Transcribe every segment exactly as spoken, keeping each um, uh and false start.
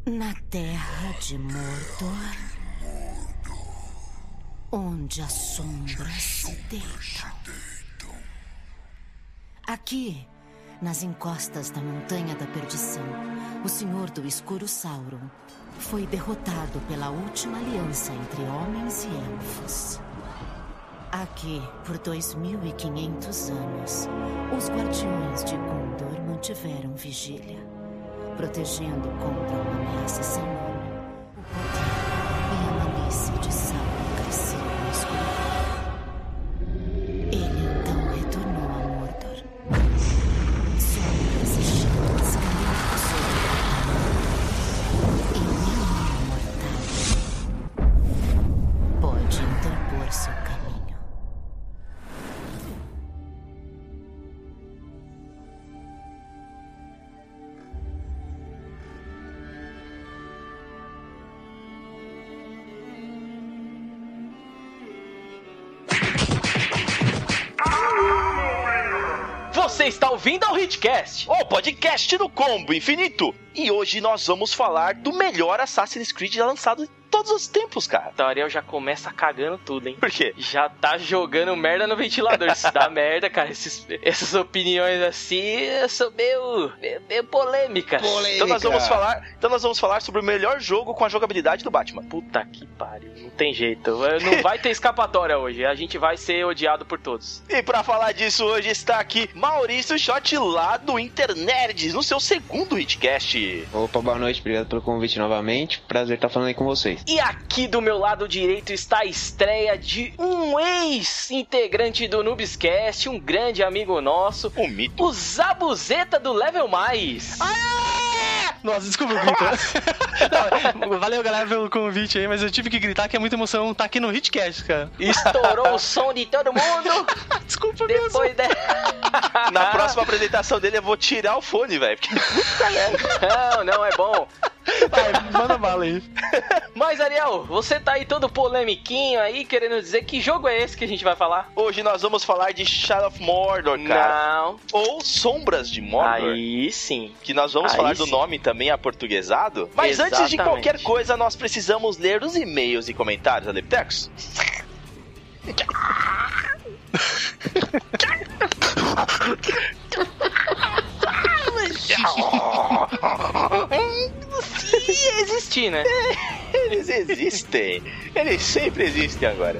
Na terra de Mordor, onde as sombras se deitam. Aqui, nas encostas da Montanha da Perdição, o Senhor do Escuro Sauron foi derrotado pela última aliança entre homens e elfos. Aqui, por dois mil e quinhentos anos, os guardiões de Gondor mantiveram vigília, protegendo contra uma ameaça sem nome. O poder e a malícia de Sauron cresceram na escuridão. Ele então retornou a Mordor. Sombras e chamas caminham sobre a terra. E nenhum mortal pode interpor seu caminho. Você está ouvindo ao Hitcast, o podcast do Combo Infinito. E hoje nós vamos falar do melhor Assassin's Creed já lançado em todos os tempos, cara. Então, Ariel já começa cagando tudo, hein? Por quê? Já tá jogando merda no ventilador. Isso dá merda, cara. Esses, essas opiniões assim são meio, meio, meio polêmicas. Polêmica. Então nós vamos falar, então nós vamos falar sobre o melhor jogo com a jogabilidade do Batman. Puta que pariu. Não tem jeito. Não vai ter escapatória hoje. A gente vai ser odiado por todos. E pra falar disso, hoje está aqui Maurício Schott lá do Internerds, no seu segundo Hitcast. Opa, boa noite. Obrigado pelo convite novamente. Prazer estar falando aí com vocês. E aqui do meu lado direito está a estreia de um ex-integrante do Noobscast, um grande amigo nosso, o mito, o Zabuzeta do Level Mais. Aê! Nossa, desculpa o grito. Não, valeu, galera, pelo convite aí, mas eu tive que gritar que é muita emoção estar aqui no Hitcast, cara. Estourou o som de todo mundo. Desculpa Depois mesmo. De... Na próxima apresentação dele eu vou tirar o fone, velho. Porque... Não, não, é bom. Vai, manda bala aí. Mas, Ariel, você tá aí todo polemiquinho aí, querendo dizer que jogo é esse que a gente vai falar? Hoje nós vamos falar de Shadow of Mordor, cara. Não. Ou Sombras de Mordor. Aí sim. Que nós vamos aí falar sim. do nome também aportuguesado. Mas Exatamente. Antes de qualquer coisa, nós precisamos ler os e-mails e comentários, Adeptecos. Se existir, né? Eles existem. Eles sempre existem agora.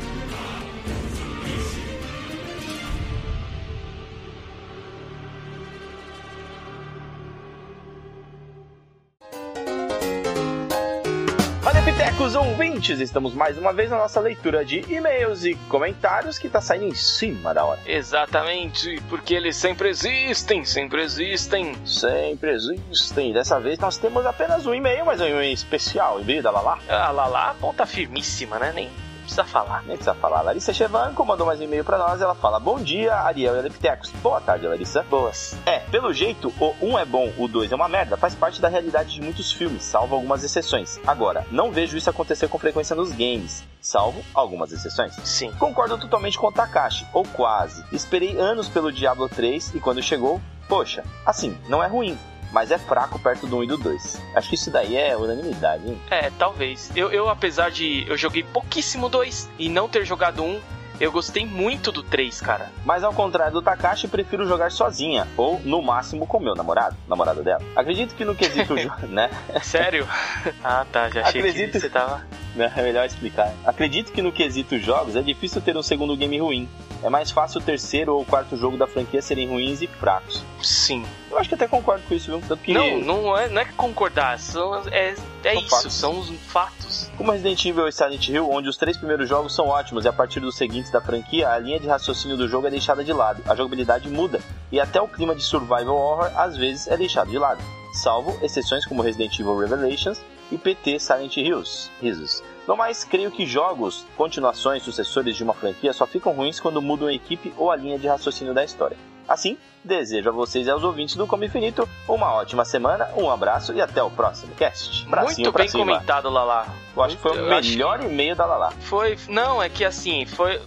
Adeptecos ouvintes, estamos mais uma vez na nossa leitura de e-mails e comentários que tá saindo em cima da hora. Exatamente, porque eles sempre existem, sempre existem. Sempre existem. Dessa vez nós temos apenas um e-mail, mas é um e-mail especial, e-mail da Lala. A Lala ponta firmíssima, né? Nem precisa falar. Nem precisa falar. Larissa Chevanco mandou mais um e-mail pra nós. Ela fala: bom dia, Ariel e Adeptecos. Boa tarde, Larissa. Boas. É, pelo jeito, o um é bom, o dois é uma merda. Faz parte da realidade de muitos filmes, salvo algumas exceções. Agora, não vejo isso acontecer com frequência nos games, salvo algumas exceções. Sim. Concordo totalmente com o Takashi, ou quase. Esperei anos pelo Diablo três e quando chegou, poxa, assim, não é ruim, mas é fraco perto do um e do dois. Acho que isso daí é unanimidade, hein? É, talvez. Eu, eu apesar de... Eu joguei pouquíssimo dois e não ter jogado um, eu gostei muito do três, cara. Mas ao contrário do Takashi, prefiro jogar sozinha, ou no máximo com meu namorado, namorado dela. Acredito que no quesito... né? Sério? Ah, tá, já achei Acredito... que você tava... É melhor explicar. Acredito que no quesito jogos é difícil ter um segundo game ruim. É mais fácil o terceiro ou o quarto jogo da franquia serem ruins e fracos. Sim. Eu acho que até concordo com isso, viu? Tanto que... Não, não é, não é concordar, são, é, é são isso, fatos. são os fatos. Como Resident Evil e Silent Hill, onde os três primeiros jogos são ótimos e a partir dos seguintes da franquia, a linha de raciocínio do jogo é deixada de lado, a jogabilidade muda, e até o clima de survival horror às vezes é deixado de lado, salvo exceções como Resident Evil Revelations e P T Silent Hills. Risos. No mais, creio que jogos, continuações, sucessores de uma franquia só ficam ruins quando mudam a equipe ou a linha de raciocínio da história. Assim, desejo a vocês e aos ouvintes do Combo Infinito uma ótima semana, um abraço e até o próximo cast. Muito bem comentado, Lala. Eu acho que foi o melhor e-mail da Lala. Foi, não, é que assim, foi...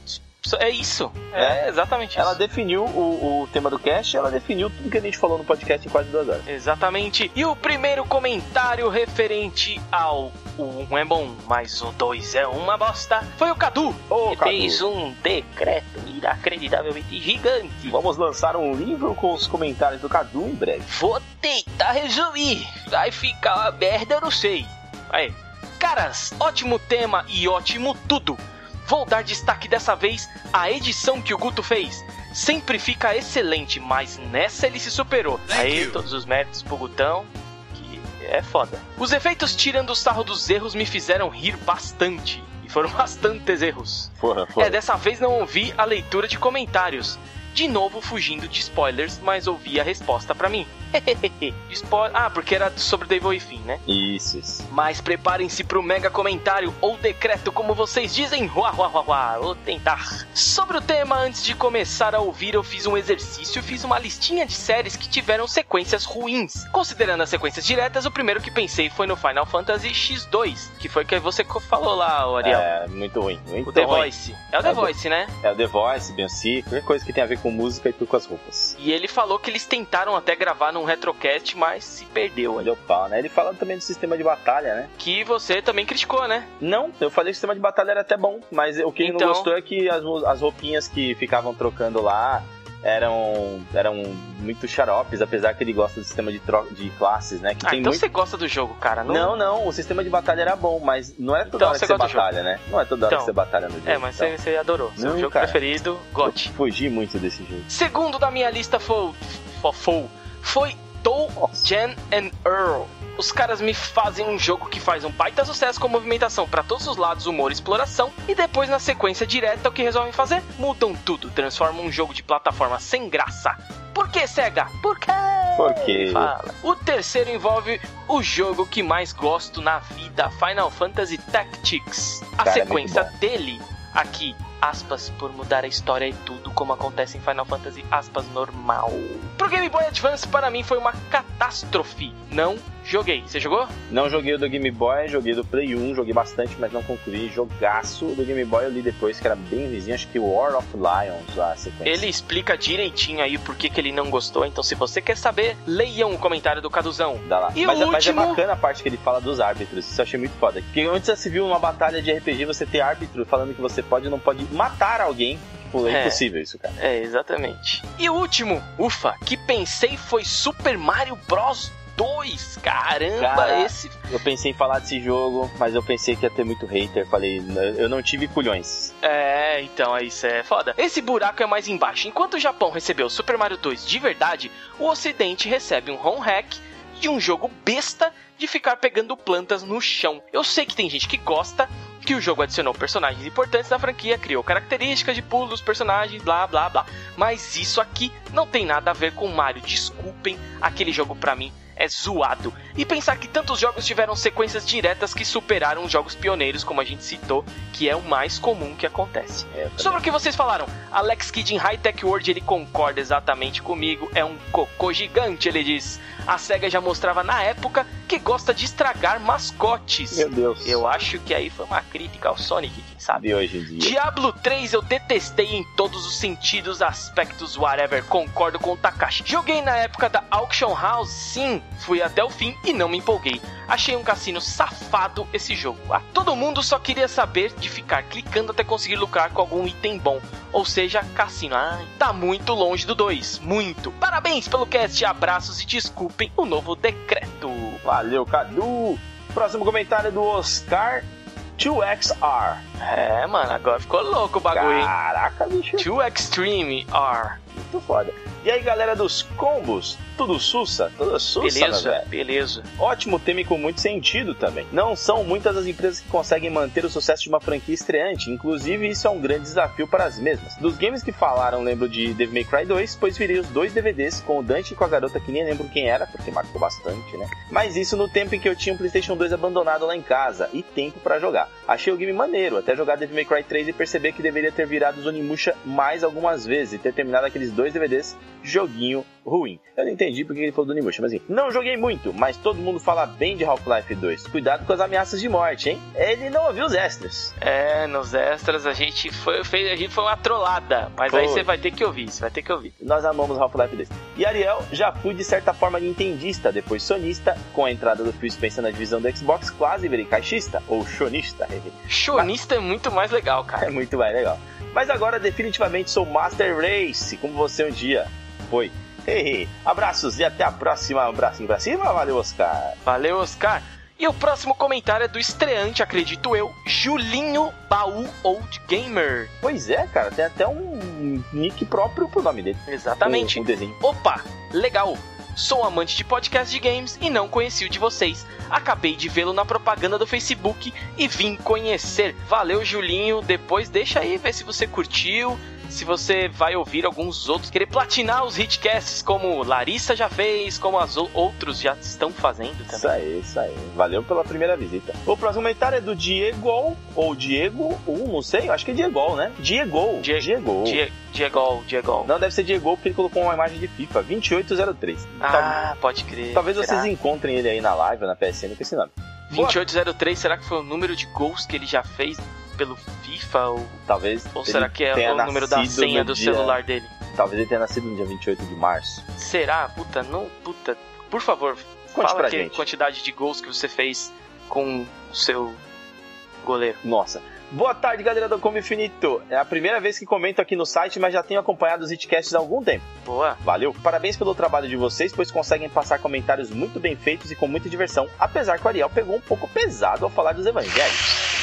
É isso. É, é exatamente isso. Ela definiu o, o tema do cast, ela definiu tudo que a gente falou no podcast em quase duas horas. Exatamente. E o primeiro comentário referente ao um é bom, mas o dois é uma bosta, foi o Cadu. Ô, que Cadu. fez um decreto inacreditavelmente gigante. Vamos lançar um livro com os comentários do Cadu em breve. Vou tentar resumir. Vai ficar uma merda, eu não sei. Aí. Caras, ótimo tema e ótimo tudo. Vou dar destaque dessa vez à edição que o Guto fez. Sempre fica excelente, mas nessa ele se superou. Thank Aí, you. todos os méritos pro Gutão, que é foda. Os efeitos tirando o sarro dos erros me fizeram rir bastante. E foram bastantes erros. Porra, porra. É, dessa vez não ouvi a leitura de comentários. De novo fugindo de spoilers, mas ouvi a resposta pra mim. Spoiler... Ah, porque era sobre Devil Within, né? Isso, isso. Mas preparem-se pro mega comentário ou decreto, como vocês dizem. Uá, uá, uá, uá. Vou tentar. Sobre o tema, antes de começar a ouvir, eu fiz um exercício e fiz uma listinha de séries que tiveram sequências ruins. Considerando as sequências diretas, o primeiro que pensei foi no Final Fantasy X dois, que foi que você falou lá, o Ariel. É, muito ruim. Muito o The ruim. Voice. É o The É o Voice, né? É o The Voice, Beyoncé, qualquer coisa que tenha a ver com música e tudo com as roupas. E ele falou que eles tentaram até gravar num retrocast, mas se perdeu aí. Deu pau, né? Ele fala também do sistema de batalha, né? Que você também criticou, né? Não, eu falei que o sistema de batalha era até bom, mas o que ele Então- não gostou é que as, as roupinhas que ficavam trocando lá eram, eram muito xaropes, apesar que ele gosta do sistema de, tro- de classes, né? Que Ah, tem então muito... você gosta do jogo, cara. Não, Não, não, o sistema de batalha era bom, mas não é toda Então hora você que você gosta do batalha, né? Não é toda hora Então. que você batalha no jogo. É, mas então. você, você adorou. Seu Não, jogo cara. preferido, G O T. Fugi muito desse jogo. Segundo da minha lista foi, foi, foi Toe, Nossa. Jen and Earl. Os caras me fazem um jogo que faz um baita sucesso com movimentação pra todos os lados, humor e exploração, e depois na sequência direta o que resolvem fazer? Mudam tudo, transformam um jogo de plataforma sem graça. Por que, SEGA? Por quê? Por quê? Fala. O terceiro envolve o jogo que mais gosto na vida, Final Fantasy Tactics. A Cara, é sequência muito bom. dele, aqui, aspas, por mudar a história e tudo, como acontece em Final Fantasy, aspas, normal. Pro Game Boy Advance, para mim, foi uma catástrofe. Não joguei. Você jogou? Não joguei o do Game Boy, joguei do Play um, joguei bastante, mas não concluí. Jogaço do Game Boy eu li depois, que era bem vizinho, acho que War of Lions, a sequência. Ele explica direitinho aí por que, que ele não gostou, então se você quer saber, leiam o comentário do Caduzão. Dá lá. E mas, o é, mas é último- bacana a parte que ele fala dos árbitros, isso eu achei muito foda. Porque onde já se viu uma batalha de R P G, você ter árbitro falando que você pode ou não pode matar alguém. Tipo, é, É. impossível isso, cara. É, exatamente. E o último, ufa, que pensei foi Super Mario Bros dois. Caramba, Cara, esse... Eu pensei em falar desse jogo, mas eu pensei que ia ter muito hater. Falei, eu não tive culhões. É, então, isso é foda. Esse buraco é mais embaixo. Enquanto o Japão recebeu Super Mario dois de verdade, o Ocidente recebe um home hack de um jogo besta de ficar pegando plantas no chão. Eu sei que tem gente que gosta, que o jogo adicionou personagens importantes da franquia, criou características de pulo dos personagens, blá blá blá. Mas isso aqui não tem nada a ver com Mario. Desculpem, aquele jogo pra mim é zoado. E pensar que tantos jogos tiveram sequências diretas que superaram os jogos pioneiros, como a gente citou, que é o mais comum que acontece. É, Sobre o que vocês falaram, Alex Kidd em High Tech World, ele concorda exatamente comigo, é um cocô gigante, ele diz. A SEGA já mostrava na época que gosta de estragar mascotes. Meu Deus. Eu acho que aí foi uma crítica ao Sonic, quem sabe? De hoje em dia. Diablo três eu detestei em todos os sentidos, aspectos, whatever, concordo com o Takashi. Joguei na época da Auction House, sim, fui até o fim e não me empolguei. Achei um cassino safado esse jogo. Ah, todo mundo só queria saber de ficar clicando até conseguir lucrar com algum item bom. Ou seja, cassino. Ai, tá muito longe do dois. Muito. Parabéns pelo cast, abraços e desculpem o novo decreto. Valeu, Cadu. Próximo comentário do Oscar dois X R. É, mano, agora ficou louco o bagulho, hein? Caraca, bicho. dois Extreme R. Muito foda. E aí, galera dos combos? Tudo sussa? Tudo sussa, Beleza, né, velho? beleza. Ótimo tema e com muito sentido também. Não são muitas as empresas que conseguem manter o sucesso de uma franquia estreante, inclusive isso é um grande desafio para as mesmas. Dos games que falaram, lembro de Devil May Cry dois, pois virei os dois D V Ds com o Dante e com a garota que nem lembro quem era, porque marcou bastante, né? Mas isso no tempo em que eu tinha um PlayStation dois abandonado lá em casa e tempo pra jogar. Achei o game maneiro, até jogar Devil May Cry três e perceber que deveria ter virado Zonimusha mais algumas vezes e ter terminado aqueles dois D V Ds, joguinho ruim. Eu não entendi porque ele falou do Onimusha, mas assim, não joguei muito, mas todo mundo fala bem de Half-Life dois. Cuidado com as ameaças de morte, hein? Ele não ouviu os extras. É, nos extras a gente foi, fez, a gente foi uma trollada, mas foi. Aí você vai ter que ouvir, você vai ter que ouvir. Nós amamos Half-Life dois. E Ariel, já fui de certa forma nintendista, depois sonista, com a entrada do Phil Spencer na divisão do Xbox, quase virei caixista, ou chonista. Chonista mas... é muito mais legal, cara. É muito mais legal. Mas agora definitivamente sou Master Race, como você um dia foi. Hey, abraços e até a próxima. Um abracinho pra cima. Valeu, Oscar. Valeu, Oscar. E o próximo comentário é do estreante, acredito eu, Julinho Baú Old Gamer. Pois é, cara. Tem até um nick próprio pro nome dele. Exatamente. Um, um desenho. Opa, legal. Sou amante de podcast de games e não conheci o de vocês. Acabei de vê-lo na propaganda do Facebook e vim conhecer. Valeu, Julinho. Depois deixa aí, ver se você curtiu. Se você vai ouvir alguns outros, querer platinar os hitcasts como Larissa já fez, como as o- outros já estão fazendo também. Isso aí, isso aí. Valeu pela primeira visita. O próximo comentário é do Diego, ou Diego, um, não sei, eu acho que é Diego, né? Diego. Die- Diego. Die- Diego, Diego. Não, deve ser Diego porque ele colocou uma imagem de FIFA, vinte e oito zero três. Ah, Tal- pode crer. Talvez será? vocês encontrem ele aí na live ou na P S N com esse nome. vinte e oito zero três, será que foi o número de gols que ele já fez pelo FIFA? Ou, Talvez. ou será que é o número da senha do dia... celular dele? Talvez ele tenha nascido no dia vinte e oito de março. Será? Puta, não. Puta. Por favor, Conte fala pra que gente. Quantidade de gols que você fez com o seu goleiro. Nossa. Boa tarde, galera do Como Infinito. É a primeira vez que comento aqui no site, mas já tenho acompanhado os hitcasts há algum tempo. Boa. Valeu. Parabéns pelo trabalho de vocês, pois conseguem passar comentários muito bem feitos e com muita diversão, apesar que o Ariel pegou um pouco pesado ao falar dos evangélicos.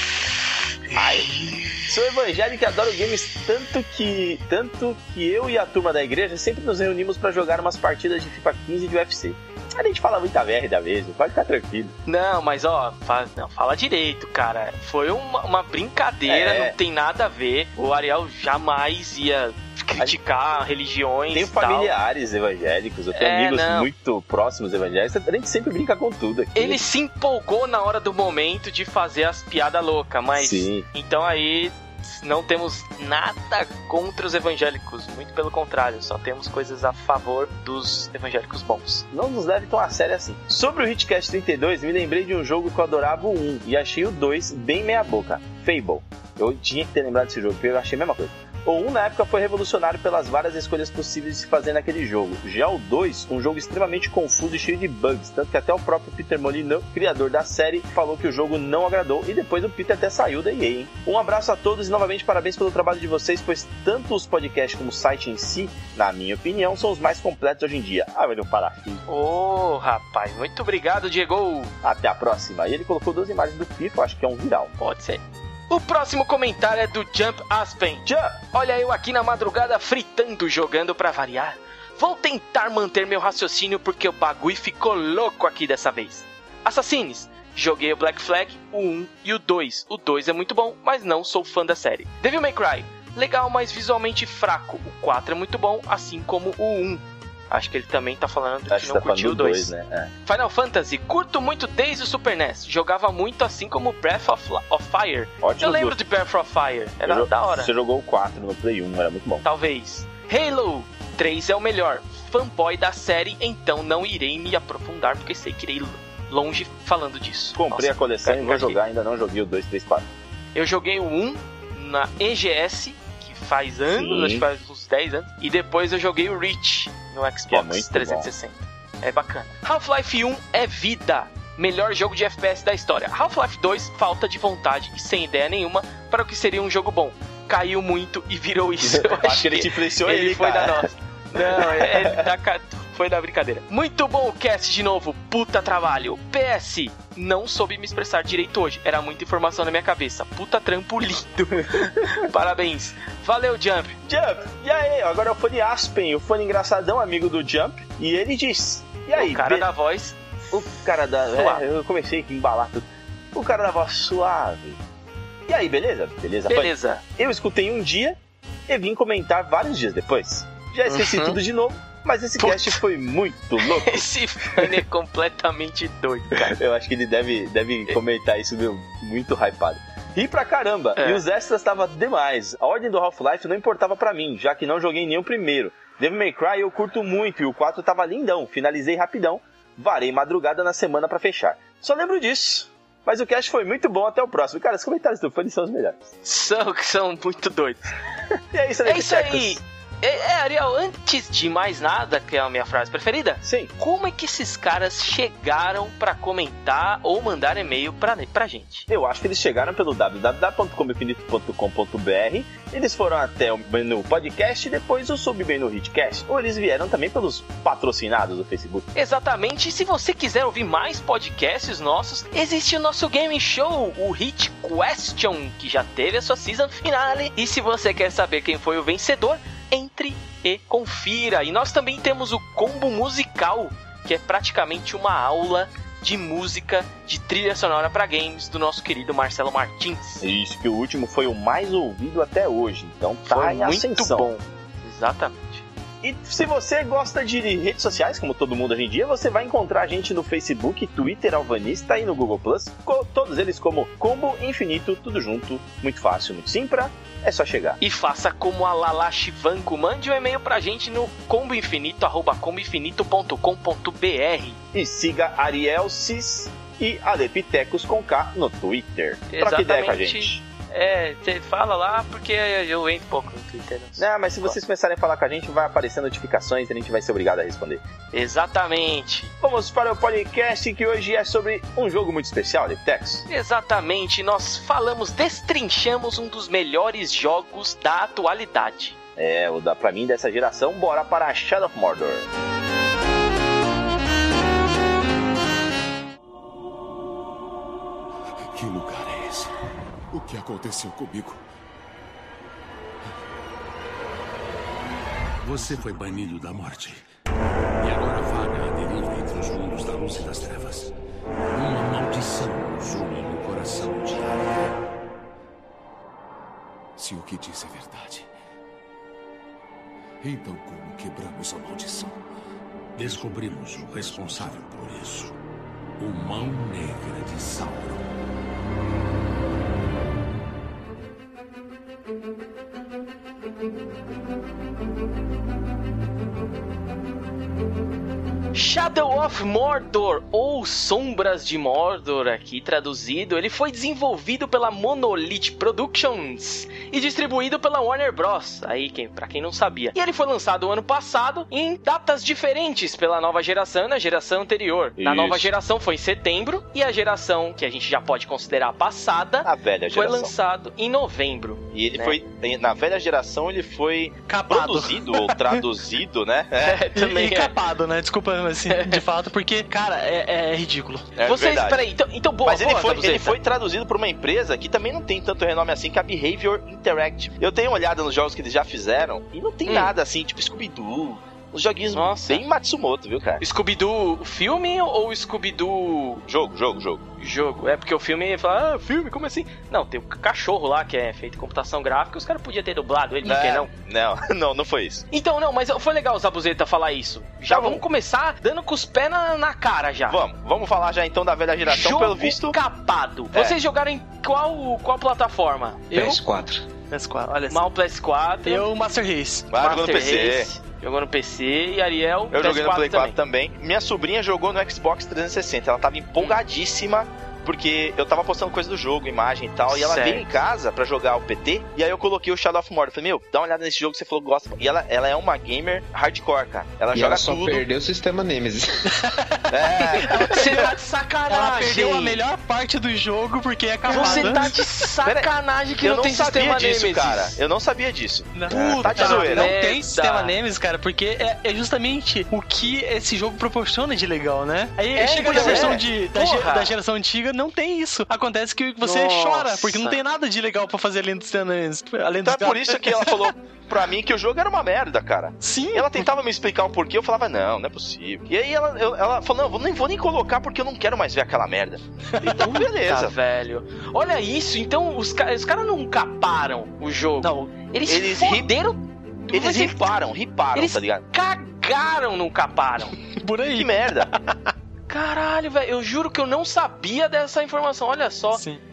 Ai, sou evangélico e adoro games tanto que, tanto que eu e a turma da igreja sempre nos reunimos para jogar umas partidas de FIFA quinze e de U F C. A gente fala muita merda mesmo, pode ficar tranquilo. Não, mas ó, fala, não, fala direito, cara. Foi uma, uma brincadeira, É. não tem nada a ver. O Ariel jamais ia criticar a... religiões. Tenho e tal. familiares evangélicos, eu tenho É, amigos não. muito próximos evangélicos, a gente sempre brinca com tudo aqui. Ele se empolgou na hora do momento de fazer as piadas loucas, mas. Sim. Então aí não temos nada contra os evangélicos, muito pelo contrário, só temos coisas a favor dos evangélicos bons. Não nos leve tão a sério assim. Sobre o Hitcast trinta e dois, me lembrei de um jogo que eu adorava o um e achei o dois bem meia boca, Fable. Eu tinha que ter lembrado desse jogo, porque eu achei a mesma coisa. O um na época foi revolucionário pelas várias escolhas possíveis de se fazer naquele jogo. Já o dois, um jogo extremamente confuso e cheio de bugs, tanto que até o próprio Peter Molyneux, criador da série, falou que o jogo não agradou e depois o Peter até saiu da E A, hein? Um abraço a todos e novamente parabéns pelo trabalho de vocês, pois tanto os podcasts como o site em si, na minha opinião, são os mais completos hoje em dia. Ah, velho, parafuso. Ô, oh, rapaz, muito obrigado, Diego. Até a próxima. E ele colocou duas imagens do FIFA, acho que é um viral. Pode ser. O próximo comentário é do Jump Aspen. Jump! Olha eu aqui na madrugada fritando, jogando pra variar. Vou tentar manter meu raciocínio porque o bagulho ficou louco aqui dessa vez. Assassins. Joguei o Black Flag, o um e o dois. O dois é muito bom, mas não sou fã da série. Devil May Cry. Legal, mas visualmente fraco. O quatro é muito bom, assim como o um. Acho que ele também tá falando Acho que não tá curtiu o dois. né? É. Final Fantasy, curto muito desde o Super N E S. Jogava muito assim como Breath of, of Fire. Ótimo Eu lembro jogo. de Breath of Fire, era Eu- da hora. Você jogou o quatro no Play um, era muito bom. Talvez. Halo três é o melhor. Fanboy da série, então não irei me aprofundar, porque sei que irei longe falando disso. Comprei Nossa, a coleção e vou engasguei. jogar, ainda não joguei o dois, três, quatro. Eu joguei o um na E G S, que faz anos, Sim. acho que faz uns dez anos. E depois eu joguei o Reach no Que é Xbox muito trezentos e sessenta. É bacana. Half-Life um é vida. Melhor jogo de F P S da história. Half-Life dois, falta de vontade e sem ideia nenhuma para o que seria um jogo bom. Caiu muito e virou isso. Eu Acho que ele te influenciou ele aí, foi cara. da nossa. Não, é, é da, ca- foi da brincadeira. Muito bom o cast de novo, puta trabalho. P S, não soube me expressar direito hoje. Era muita informação na minha cabeça. Puta trampo lindo. Parabéns. Valeu, Jump. Jump! E aí, agora é o fone Aspen, o fone engraçadão, amigo do Jump. E ele diz... E aí, o cara be- da voz. O cara da... Suave. É, eu comecei aqui a embalar tudo. O cara da voz suave. E aí, beleza? Beleza? Beleza. Eu escutei um dia e vim comentar vários dias depois. Já esqueci Uhum. tudo de novo, mas esse Putz. cast foi muito louco. Esse fone é completamente doido, cara. Eu acho que ele deve, deve comentar isso, meu, muito hypado. Ri pra caramba, É. e os extras estavam demais. A ordem do Half-Life não importava pra mim, já que não joguei nem o primeiro. Devil May Cry eu curto muito e o quatro tava lindão. Finalizei rapidão, varei madrugada na semana pra fechar. Só lembro disso. Mas o cast foi muito bom, até o próximo. Cara, os comentários do fã são os melhores. São, são muito doidos. E é isso, É isso aí. É, é, Ariel, antes de mais nada, que é a minha frase preferida, sim. Como é que esses caras chegaram pra comentar ou mandar e-mail pra, pra gente? Eu acho que eles chegaram pelo w w w ponto combo infinito ponto com ponto b r, eles foram até o menu podcast e depois o submenu Hitcast, ou eles vieram também pelos patrocinados do Facebook. Exatamente, e se você quiser ouvir mais podcasts nossos, existe o nosso game show, o Hit Question, que já teve a sua season finale, e se você quer saber quem foi o vencedor, entre e confira. E nós também temos o Combo Musical, que é praticamente uma aula de música, de trilha sonora para games do nosso querido Marcelo Martins. Isso, que o último foi o mais ouvido até hoje, então tá foi em muito ascensão. Bom. Exatamente. E se você gosta de redes sociais, como todo mundo hoje em dia, você vai encontrar a gente no Facebook, Twitter, Alvanista e no Google Plus, todos eles como Combo Infinito, tudo junto, muito fácil, muito simples. É só chegar. E faça como a Lala Chivanco. Mande um e-mail pra gente no comboinfinito, arroba comboinfinito ponto com ponto b r. E siga Ariel Cis e Alepitecos com K no Twitter. Exatamente. Troca ideia com a gente. É, você fala lá porque eu entro pouco no Twitter. Não, não, mas se vocês começarem a falar com a gente, vai aparecer notificações e a gente vai ser obrigado a responder. Exatamente. Vamos para o podcast que hoje é sobre um jogo muito especial, Alepitex. Exatamente, nós falamos, destrinchamos um dos melhores jogos da atualidade. É, o da, pra mim dessa geração, bora para Shadow of Mordor. Que lugar é esse? O que aconteceu comigo? Você foi banido da morte. E agora vaga a deriva entre os mundos da luz e das trevas. Uma maldição nos une no coração de Ariel. Se o que diz é verdade, então como quebramos a maldição? Descobrimos o responsável por isso. O Mão Negra de Sauron. Shadow of Mordor, ou Sombras de Mordor, aqui traduzido, ele foi desenvolvido pela Monolith Productions e distribuído pela Warner Bros. Aí, quem, pra quem não sabia. E ele foi lançado ano passado em datas diferentes pela nova geração e na geração anterior. Isso. Na nova geração foi em setembro e a geração que a gente já pode considerar passada, a velha foi geração, lançado em novembro. E ele né? foi, na velha geração, ele foi capado. Produzido ou traduzido, né? É, também e, e é. capado, né? Desculpa, assim, de fato, porque, cara, é, é ridículo. É Vocês, verdade. peraí, então, então boa, Mas ele, boa, foi, Zabuzeta. ele foi traduzido por uma empresa que também não tem tanto renome assim, que é a Behavior Interactive. Eu tenho uma olhada nos jogos que eles já fizeram e não tem Hum. nada assim, tipo Scooby-Doo. Os joguinhos Nossa. bem Matsumoto, viu, cara? Scooby-Doo filme ou Scooby-Doo Jogo, jogo, jogo. jogo? É porque o filme fala, ah, filme, como assim? Não, tem o cachorro lá que é feito em computação gráfica, os caras podiam ter dublado ele, não quer não? Não, não, não foi isso. Então, não, mas foi legal o Zabuzeta falar isso. Já Tá bom. vamos começar dando com os pés na, na cara já. Vamos, vamos falar já então da velha geração, Jogo pelo visto. capado. É. Vocês jogaram em qual, qual plataforma? P S quatro. P S quatro, olha só. Mal P S quatro. Eu, Master Race. Ah, jogou no Master P C. Race, jogou no P C e Ariel Eu joguei no Play quatro também. também. Minha sobrinha jogou no Xbox trezentos e sessenta. Ela tava empolgadíssima, porque eu tava postando coisa do jogo, imagem e tal. E ela Certo. veio em casa pra jogar o P T. E aí eu coloquei o Shadow of Mordor. Falei, meu, dá uma olhada nesse jogo que você falou que gosta. E ela, ela é uma gamer hardcore, cara. Ela E joga ela só tudo. perdeu o sistema Nemesis. É. Você tá de Ela sacanagem. perdeu a melhor parte do jogo porque é capado. Você tá de sacanagem que eu não, não tem sabia sistema disso, Nemesis. cara. Eu não sabia disso. Não, Tá de Puta, zoeira. não Merda. tem sistema Nemesis, cara, porque é, é justamente o que esse jogo proporciona de legal, né? Aí É, chega na pois é. versão de, da, ge- Porra. da geração antiga, não tem isso. Acontece que você Nossa. chora, porque não tem nada de legal pra fazer além do sistema Nemesis. Além Então dos é por isso que ela falou pra mim que o jogo era uma merda, cara. Sim. E ela tentava me explicar o porquê, eu falava, não, não é possível. E aí ela, eu- ela falou, não, eu nem vou nem colocar porque eu não quero mais ver aquela merda. Então, Tá, beleza. velho. Olha isso, então os, ca- os caras não caparam o jogo. Não, Eles, Eles foderam. Eles Você- riparam, riparam, Eles tá ligado? cagaram, não caparam. por aí. Que merda. Caralho, velho, eu juro que eu não sabia dessa informação, olha só. Sim.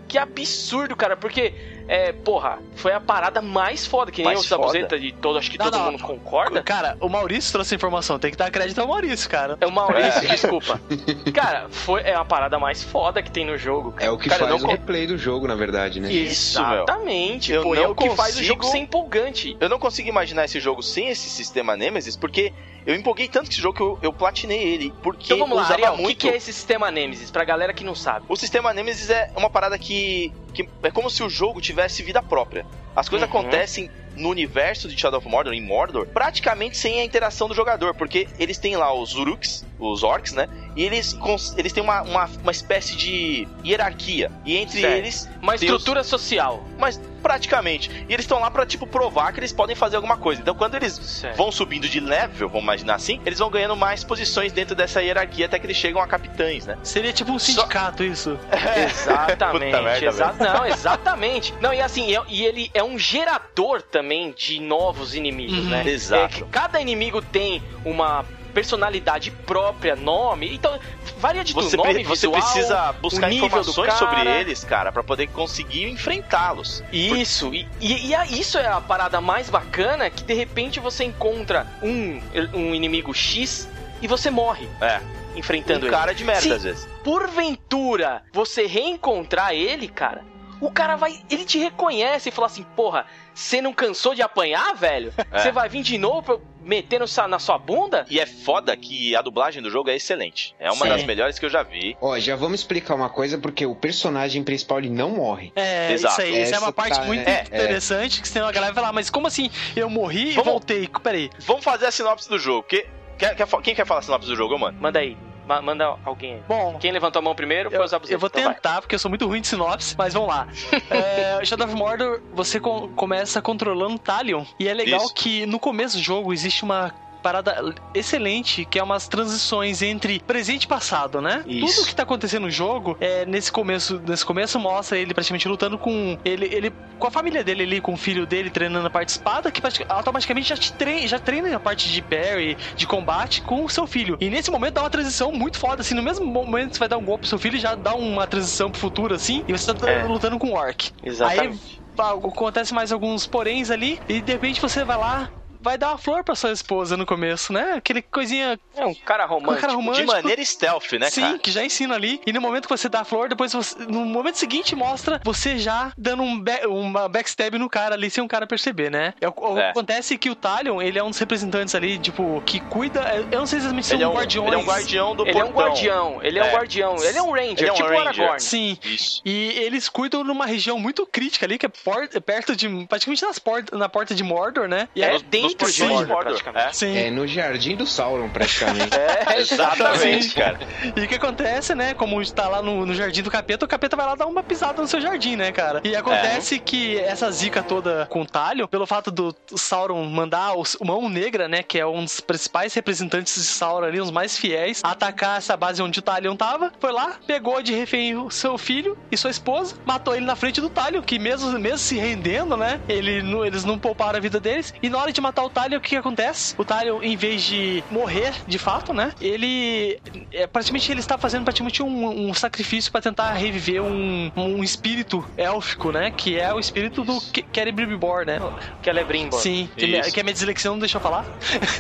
que absurdo, cara, porque, é, porra, foi a parada mais foda, que nem Mais o Zabuzeta de todo, acho que Não, todo não. mundo concorda. Cara, o Maurício trouxe a informação, tem que dar crédito ao Maurício, cara. É o Maurício, desculpa. Cara, foi, é a parada mais foda que tem no jogo. Cara. É o que Cara, faz não o con- replay do jogo, na verdade, né? Isso, meu. Exatamente, Eu pô, não é o que faz o consigo- jogo ser empolgante. Eu não consigo imaginar esse jogo sem esse sistema Nemesis, porque eu empolguei tanto com esse jogo que eu, eu platinei ele. Porque Então vamos lá, usava Ariel, o que, muito... que é esse sistema Nemesis, pra galera que não sabe? O sistema Nemesis é uma parada que, que é como se o jogo tivesse vida própria. As coisas Uhum. acontecem no universo de Shadow of Mordor, em Mordor, praticamente sem a interação do jogador, porque eles têm lá os Uruks, os Orcs, né? E eles, cons- eles têm uma, uma, uma espécie de hierarquia. E entre Certo. eles... Uma tem os- estrutura social. Mas praticamente. E eles estão lá pra, tipo, provar que eles podem fazer alguma coisa. Então, quando eles Certo. vão subindo de level, vamos imaginar assim, eles vão ganhando mais posições dentro dessa hierarquia até que eles chegam a capitães, né? Seria tipo um sindicato isso. Exatamente, Puta merda, exa- não, exatamente. Não, e assim, é- e ele é um gerador também de novos inimigos, Uhum. né? Exato. É que cada inimigo tem uma personalidade própria, nome, então varia de Você, tudo, nome, pre- você visual, precisa o buscar nível do informações sobre cara. eles, cara, pra poder conseguir enfrentá-los. Isso, e, e, e a- isso é a parada mais bacana, que de repente você encontra um, um inimigo X e você morre É, enfrentando um ele. cara de merda Se às vezes. porventura você reencontrar ele, cara, o cara vai, ele te reconhece e fala assim, porra, você não cansou de apanhar, velho? É. Você vai vir de novo pra eu meter no sa- na sua bunda? E é foda que a dublagem do jogo é excelente. É uma Sim. das melhores que eu já vi. Ó, já vamos explicar uma coisa, porque o personagem principal, ele não morre. É, Exato. isso aí, isso é uma Essa parte tá- muito é, interessante, que senão a galera vai falar, mas como assim? Eu morri e Vamos- voltei. Peraí. Vamos fazer a sinopse do jogo. Que, quer, quer fa- quem quer falar a sinopse do jogo, mano? Manda aí, ma- manda alguém aí. Bom, Quem levantou a mão primeiro foi eu, o Zabuzeta. eu vou então vai. tentar, porque eu sou muito ruim de sinopse, mas vamos lá. é, Shadow of Mordor, você co- começa controlando Talion, e é legal Isso. que no começo do jogo existe uma parada excelente, que é umas transições entre presente e passado, né? Isso. Tudo que tá acontecendo no jogo, é, nesse começo nesse começo mostra ele praticamente lutando com ele, ele com a família dele ali, com o filho dele treinando a parte de espada, que pratic- automaticamente já, te treina, já treina a parte de parry, de combate com o seu filho. E nesse momento dá uma transição muito foda, assim, no mesmo momento que você vai dar um golpe pro seu filho, já dá uma transição pro futuro, assim, e você tá É. lutando com o Orc. Exatamente. Aí pá, acontece mais alguns poréns ali, e de repente você vai lá, vai dar uma flor pra sua esposa no começo, né? Aquele coisinha... É um cara romântico. Um cara romântico. De maneira stealth, né, Sim, cara? que já ensina ali. E no momento que você dá a flor, depois você, no momento seguinte mostra você já dando um ba- uma backstab no cara ali sem o cara perceber, né? É, o- É. Acontece que o Talion, ele é um dos representantes ali, tipo, que cuida. Eu não sei exatamente se Ele é, são um, guardiões. ele é um guardião do Ele é um portão. guardião, ele é, um É. guardião, ele é um ranger, Ele é um tipo o ranger. Aragorn. Sim. Isso. E eles cuidam numa região muito crítica ali, que é por- perto de. praticamente nas porta, na porta de Mordor, né? E É aí, nos- dentro nos de portões de Mordor, Mordor. praticamente. sim. É no jardim do Sauron, praticamente. É, exatamente, cara. E o que acontece, né? Como está lá no, no jardim do capeta, o capeta vai lá dar uma pisada no seu jardim, né, cara? E acontece que essa zica toda com o Talho, pelo fato do Sauron mandar o, o Mão Negra, né, que é um dos principais representantes de Sauron ali, os mais fiéis, atacar essa base onde o Talion tava, foi lá, pegou de refém o seu filho e sua esposa, matou ele na frente do Talion, que mesmo, mesmo se rendendo, né, ele, não- eles não pouparam a vida deles, e na hora de matar o Talion, o que, que acontece? O Talion, em vez de morrer, de fato, né, ele, é, praticamente ele está fazendo praticamente um, um sacrifício para tentar reviver um, um espírito élfico, né, que é o espírito do Ke- Celebrimbor, né? Que ela é Brimbor. Sim, que, minha, Isso. que a minha dislexia não deixou eu falar.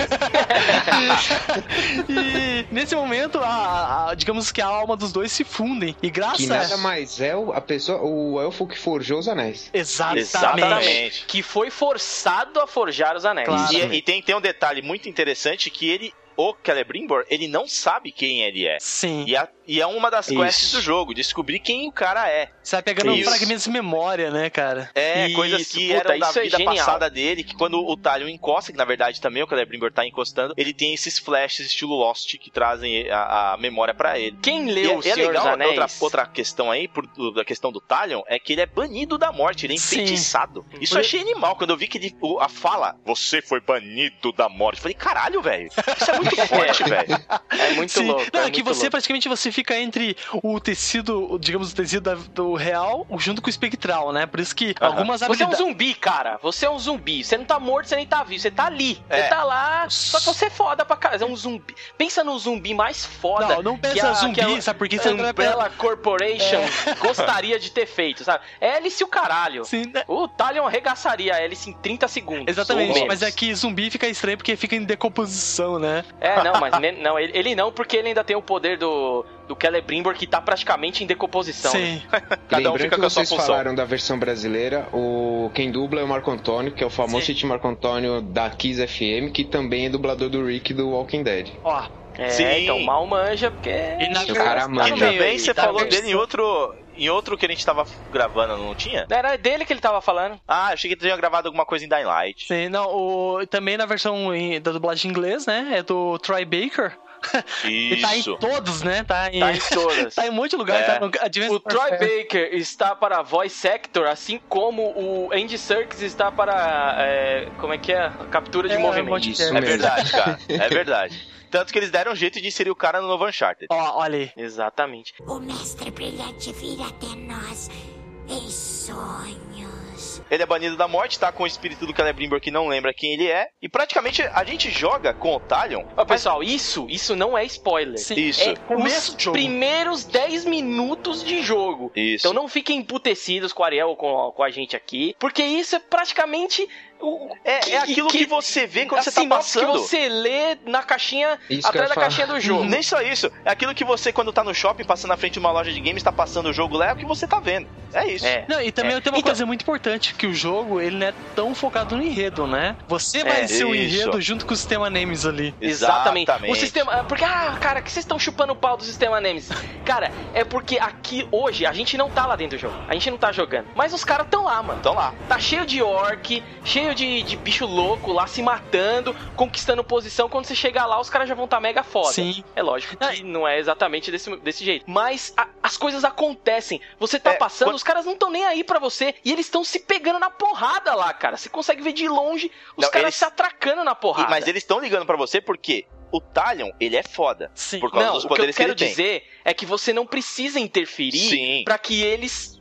E nesse momento, a, a- digamos que a alma dos dois se fundem. E graças Que nada mais é o- a pessoa, o elfo que forjou os anéis. Exatamente. Exatamente. Que foi forçado a forjar os anéis. Claro. E, e tem, tem um detalhe muito interessante que ele, o Celebrimbor, ele não sabe quem ele é. Sim. E, a- e é uma das Isso. quests do jogo, descobrir quem o cara é. Você vai pegando Isso. fragmentos de memória, né, cara? É, Isso, coisas que puta, eram da isso é vida genial. passada dele, que quando o Talion encosta, que na verdade também o Celebrimbor tá encostando, ele tem esses flashes estilo Lost que trazem a, a memória pra ele. Quem E leu é, o e é Senhor legal, dos Anéis... outra, outra questão aí, por, da questão do Talion, é que ele é banido da morte, ele é Sim. enfeitiçado. Isso eu Por- achei animal, quando eu vi que ele, o- a fala, você foi banido da morte. Eu falei, caralho, velho, isso é muito forte, velho. É muito Sim. louco. Não, é é que muito você louco. praticamente você fica entre o tecido, digamos, o tecido da, do real junto com o espectral, né? Por isso que uhum. algumas habilidades... Você é um zumbi, cara. Você é um zumbi. Você não tá morto, você nem tá vivo. Você tá ali. É. Você tá lá, só que você é foda pra caralho. É um zumbi. Pensa no zumbi mais foda. Não, não pensa no zumbi, a, sabe? Porque você Umbrella é... Corporation é. gostaria de ter feito, sabe? Hélice o caralho. Sim, né? O Talion arregaçaria a hélice em trinta segundos. Exatamente, mas aqui zumbi fica estranho porque fica em decomposição, né? É, não, mas não, ele, ele não, porque ele ainda tem o poder do, do Celebrimbor que tá praticamente em decomposição. Sim. Né? Cada um fica que com a sua vocês função. falaram da versão brasileira, o quem dubla é o Marco Antônio, que é o famoso Tite Marco Antônio da Kiss F M, que também é dublador do Rick do Walking Dead. Ó, é, Sim. então mal manja, porque... E na... o cara manja. E também você tá falou dele em outro... Em outro que a gente tava gravando, não tinha? Era dele que ele tava falando. Ah, achei que ele tinha gravado alguma coisa em Dying Light. Sim, não, o... também na versão em... da dublagem em inglês, né? É do Troy Baker. Isso. Ele tá em todos, né? Tá em, tá em todas. Tá em um monte de lugar. É. Tá no... O Troy Baker está para Voice Actor, assim como o Andy Serkis está para... É... Como é que é? Captura de é, movimento. Isso é verdade, cara. É verdade. Tanto que eles deram um jeito de inserir o cara no novo Uncharted. Ó, olha aí. Exatamente. O mestre brilhante vira até nós em sonhos. Ele é banido da morte, tá com o espírito do Celebrimbor que não lembra quem ele é. E praticamente a gente joga com o Talion. Ó, pessoal, isso, isso não é spoiler. Sim. Isso. É Começo os primeiros dez minutos de jogo. Isso. Então não fiquem emputecidos com o Ariel ou com, com a gente aqui, porque isso é praticamente... O, é, que, é aquilo que, que você vê quando você tá passando. Que você lê na caixinha, isso atrás da falar. caixinha do jogo. Nem só isso. É aquilo que você, quando tá no shopping, passando na frente de uma loja de games, tá passando o jogo lá, é o que você tá vendo. É isso. É. Não, e também é. tem uma então, coisa muito importante, que o jogo, ele não é tão focado no enredo, né? Você vai é, ser o isso. enredo junto com o sistema Nemesis ali. Exatamente. Exatamente. O sistema... Porque, ah, cara, que vocês estão chupando o pau do sistema Nemesis? Cara, é porque aqui, hoje, a gente não tá lá dentro do jogo. A gente não tá jogando. Mas os caras tão lá, mano. Tão lá. Tá cheio de orc, cheio de, de bicho louco lá se matando, conquistando posição. Quando você chegar lá, os caras já vão estar tá mega foda. Sim. É lógico que não é exatamente desse, desse jeito. Mas a, as coisas acontecem. Você tá é, passando, quando... os caras não estão nem aí pra você. E eles estão se pegando na porrada lá, cara. Você consegue ver de longe os não, caras eles... se atracando na porrada. E, mas eles estão ligando pra você porque o Talion, ele é foda. Sim. Por causa não, dos o que eu poderes que, quero ele dizer tem. é que você não precisa interferir Sim. pra que eles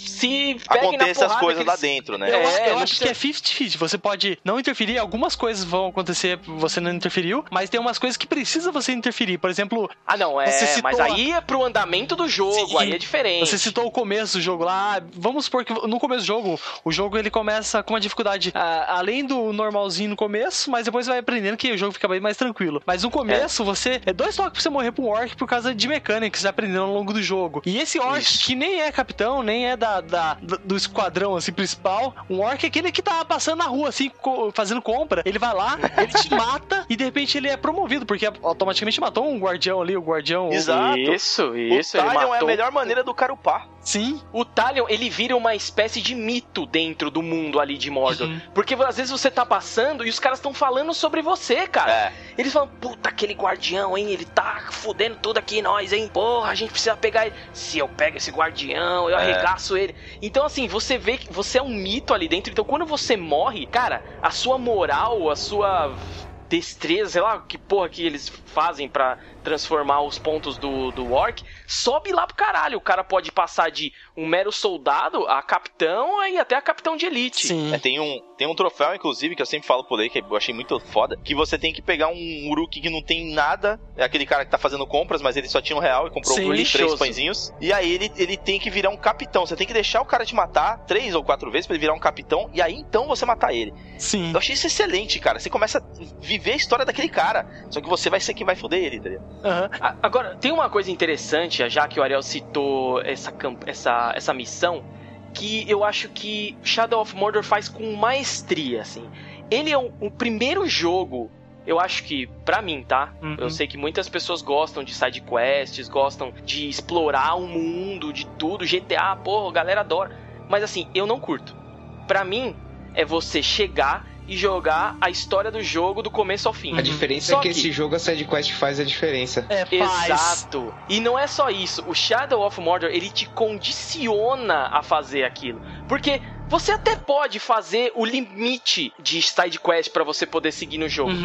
se peguem Acontece na as porrada coisas que lá eles... dentro, né? Eu, É, eu não acho precisa- que é cinquenta cinquenta. Você pode não interferir, algumas coisas vão acontecer, você não interferiu, mas tem umas coisas que precisa você interferir. Por exemplo, Ah, não, é, Você citou mas a- aí é pro andamento do jogo, Sim. aí é diferente. você citou o começo do jogo lá. Ah, vamos supor que no começo do jogo, o jogo ele começa com uma dificuldade ah, além do normalzinho no começo, mas depois vai aprendendo que o jogo fica bem mais tranquilo. Mas no começo, você é dois toques pra você morrer pra um orc por causa de mecânica que você vai aprendendo ao longo do jogo. E esse orc, Isso. que nem é capitão, nem é da, da- do esquadrão assim, principal, um orc é aquele que tá passando na rua assim, co- fazendo compra. Ele vai lá, ele te mata e de repente ele é promovido, porque automaticamente matou um guardião ali, o guardião. Exato. Isso, isso. O ele Talion é a matou. melhor maneira do cara upar. Sim. O Talion, ele vira uma espécie de mito dentro do mundo ali de Mordor. Uhum. Porque às vezes você tá passando e os caras estão falando sobre você, cara. É. Eles falam, puta, aquele guardião, hein? Ele tá fudendo tudo aqui em nós, hein? Porra, a gente precisa pegar ele. Se eu pego esse guardião, eu É. arregaço ele. Então, assim, você vê que você é um mito ali dentro. Então, quando você morre, cara, a sua moral, a sua destreza, sei lá, que porra que eles fazem pra transformar os pontos do, do orc, sobe lá pro caralho. O cara pode passar de um mero soldado a capitão e até a capitão de elite. Sim. É, tem, um, tem um troféu, inclusive, que eu sempre falo por aí, que eu achei muito foda, que você tem que pegar um Uruk que não tem nada, é aquele cara que tá fazendo compras, mas ele só tinha um real e comprou Sim, um lixoso. três pãezinhos, e aí ele, ele tem que virar um capitão. Você tem que deixar o cara te matar três ou quatro vezes pra ele virar um capitão, e aí então você matar ele. Sim. Eu achei isso excelente, cara. Você começa a viver a história daquele cara, só que você vai ser quem vai foder ele, tá ligado? Aham. A- Agora, tem uma coisa interessante, já que o Ariel citou essa, camp- essa, essa missão, que eu acho que Shadow of Mordor faz com maestria, assim. Ele é o, o primeiro jogo, eu acho que, pra mim, tá? Uhum. Eu sei que muitas pessoas gostam de side quests, gostam de explorar o mundo, de tudo, G T A, porra, a galera adora. Mas assim, eu não curto. Pra mim, é você chegar e jogar a história do jogo do começo ao fim. A diferença Só é que, esse jogo, a sidequest faz a diferença. É, faz. Exato. E não é só isso. O Shadow of Mordor, ele te condiciona a fazer aquilo. Porque você até pode fazer o limite de side quest pra você poder seguir no jogo. Uhum.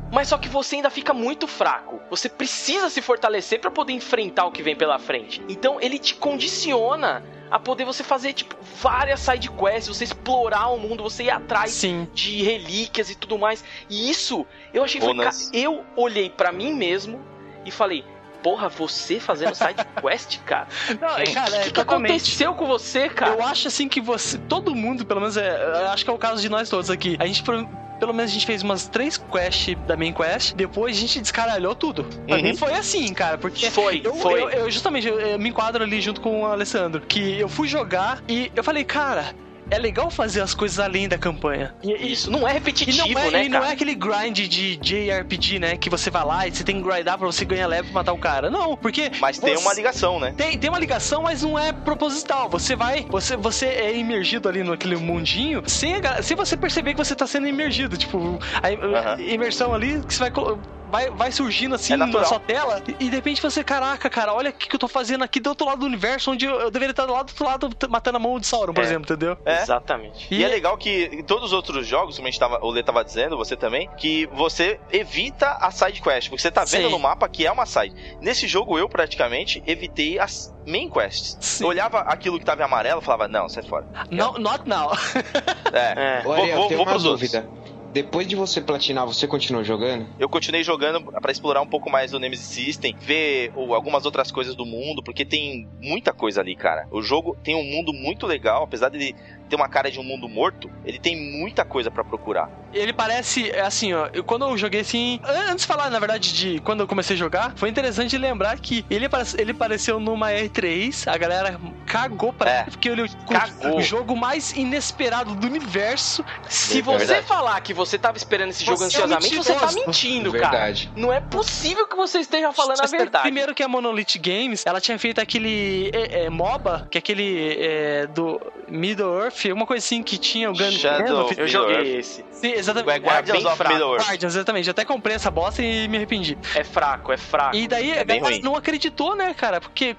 mas só que você ainda fica muito fraco. Você precisa se fortalecer pra poder enfrentar o que vem pela frente. Então ele te condiciona a poder você fazer, tipo, várias side quests, você explorar o mundo, você ir atrás Sim. de relíquias e tudo mais. E isso, eu achei... Foi, cara, eu olhei pra mim mesmo e falei... Porra, você fazendo side quest, cara? Não, cara, o que, é, que, que aconteceu com você, cara? Eu acho assim que você... Todo mundo, pelo menos, é, eu acho que é o caso de nós todos aqui. A gente... Pelo menos a gente fez umas três quests da main quest, depois a gente descaralhou tudo. Pra uhum. mim foi assim, cara, porque... Foi, eu, foi. Eu, eu justamente, eu, eu me enquadro ali junto com o Alessandro, que eu fui jogar e eu falei, cara... É legal fazer as coisas além da campanha. E, isso não é repetitivo, e não é, né, e cara? não é aquele grind de J R P G, né? Que você vai lá e você tem que grindar pra você ganhar level e matar o cara. Não, porque... Mas você... tem uma ligação, né? Tem, tem uma ligação, mas não é proposital. Você vai... Você, você é imergido ali naquele mundinho sem, sem você perceber que você tá sendo imergido. Tipo, a, uh-huh. imersão ali que você vai... Vai, vai surgindo assim é na sua tela e, e de repente você, caraca, cara, olha o que, que eu tô fazendo aqui do outro lado do universo, onde eu, eu deveria estar do lado do outro lado matando a mão de Sauron, por é. exemplo, entendeu? É. Exatamente. E, e é legal que em todos os outros jogos, como a gente tava, o Lê tava dizendo, você também, que você evita a side quest, porque você tá vendo Sim. no mapa que é uma side. Nesse jogo eu praticamente evitei as main quests. Sim. Eu olhava aquilo que tava em amarelo e falava, não, sai fora. No, not now. É, é. Vou, Olha, vou, eu vou uma pros dúvida. outros. Depois de você platinar, você continuou jogando? Eu continuei jogando pra explorar um pouco mais do Nemesis System, ver ou, algumas outras coisas do mundo, porque tem muita coisa ali, cara. O jogo tem um mundo muito legal, apesar de ter uma cara de um mundo morto, ele tem muita coisa pra procurar. Ele parece, assim, ó, eu, quando eu joguei assim, antes de falar, na verdade, de quando eu comecei a jogar, foi interessante lembrar que ele, ele apareceu numa E três, a galera cagou pra é, ele, porque ele cagou. O jogo mais inesperado do universo. Se é você verdade. falar que você tava esperando esse jogo você ansiosamente, é você tá mentindo, verdade. cara. Não é possível que você esteja falando a verdade. Primeiro que a Monolith Games, ela tinha feito aquele é, é, MOBA, que é aquele é, do Middle Earth, uma coisa assim que tinha o Gun Shadow, eu joguei esse. Sim, exatamente. É Guardians é of Middle Earth. Guardians, exatamente. Eu até comprei essa bosta e me arrependi. É fraco, é fraco. E daí é a galera ruim. não acreditou, né, cara? Porque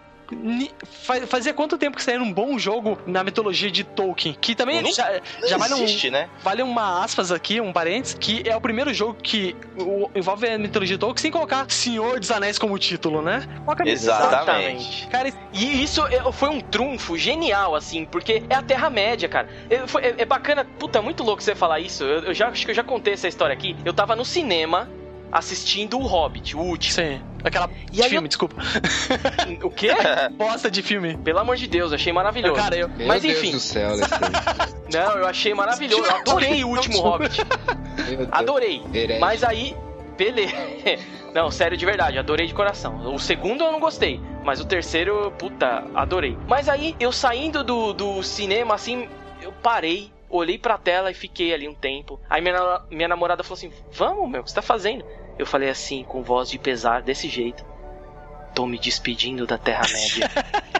fazia quanto tempo que saiu um bom jogo na mitologia de Tolkien? Que também não, já, não já vale, existe, um, né? vale uma aspas aqui, um parênteses, que é o primeiro jogo que envolve a mitologia de Tolkien sem colocar Senhor dos Anéis como título, né? Exatamente. Cara, e isso foi um trunfo genial, assim, porque é a Terra-média, cara. É, é bacana, puta, é muito louco você falar isso. Eu, eu já acho que eu já contei essa história aqui. Eu tava no cinema assistindo o Hobbit, o último. Sim. Aquela e filme, eu... desculpa. O quê? Bosta de filme. Pelo amor de Deus, achei maravilhoso. Cara, eu... Meu Mas Deus enfim. do céu, Não, eu achei maravilhoso. Eu adorei o último Hobbit. Adorei. Herege. Mas aí, beleza. Não, sério, de verdade, adorei de coração. O segundo eu não gostei, mas o terceiro, puta, adorei. Mas aí, eu saindo do, do cinema, assim, eu parei, olhei pra tela e fiquei ali um tempo. Aí minha, minha namorada falou assim, vamos, meu, o que você tá fazendo? Eu falei assim, com voz de pesar, desse jeito. Tô me despedindo da Terra-média.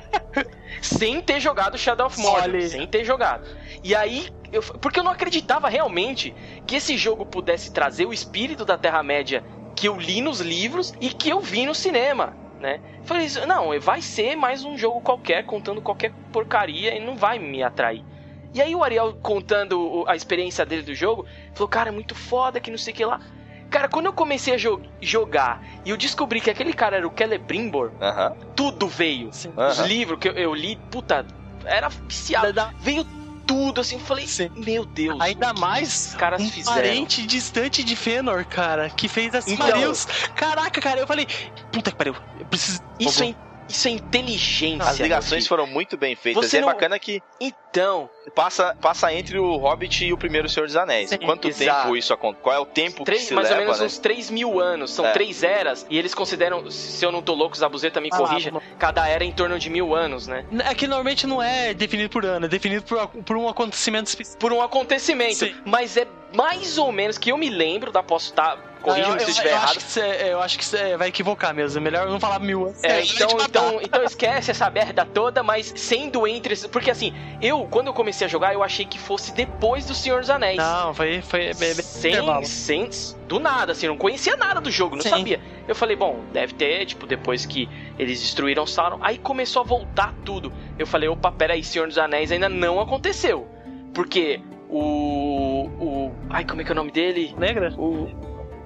Sem ter jogado Shadow of Mordor, sem ter jogado. E aí, eu, porque eu não acreditava realmente que esse jogo pudesse trazer o espírito da Terra-média que eu li nos livros e que eu vi no cinema, né? Falei, não, vai ser mais um jogo qualquer, contando qualquer porcaria e não vai me atrair. E aí o Ariel contando a experiência dele do jogo, falou, cara, é muito foda, que não sei o que lá. Cara, quando eu comecei a jo- jogar e eu descobri que aquele cara era o Celebrimbor, uh-huh. tudo veio. Sim. Os Uh-huh. livros que eu, eu li, puta, era viciado. Da- Veio tudo, assim, eu falei, Sim. meu Deus. Ainda o que mais os caras um fizeram. parente distante de Fëanor, cara, que fez as Então- Silmarils. Caraca, cara, eu falei, puta que pariu, eu preciso... Isso é, isso é inteligência. As ligações foram muito bem feitas. Você e é não- bacana que Então, passa, passa entre o Hobbit e o primeiro Senhor dos Anéis. Sim, Quanto exato. tempo isso acontece? Qual é o tempo três, que se mais leva, ou menos né? uns três mil anos. São É. três eras. E eles consideram, se eu não tô louco, Zabuzeta me Ah, corrija, vamos- cada era em torno de mil anos, né? É que normalmente não é definido por ano, é definido por, por um acontecimento específico. Por um acontecimento. Sim. Mas é mais ou menos que eu me lembro, tá? Posso estar... Corrija-me eu, se eu eu, estiver eu errado. Acho que cê, eu acho que você vai equivocar mesmo. É melhor não falar mil anos. É, É, então, te matar. então, então esquece essa merda toda, mas sendo entre... esses- Porque assim, eu, quando eu comecei a jogar, eu achei que fosse depois do Senhor dos Anéis. Não, foi, foi bem, bem sem, intervalo. sem, do nada, assim, eu não conhecia nada do jogo, não Sim. sabia. Eu falei, bom, deve ter, tipo, depois que eles destruíram Sauron, aí começou a voltar tudo. Eu falei, opa, peraí, Senhor dos Anéis ainda não aconteceu. Porque o... o ai, como é que é o nome dele? Negra? O... o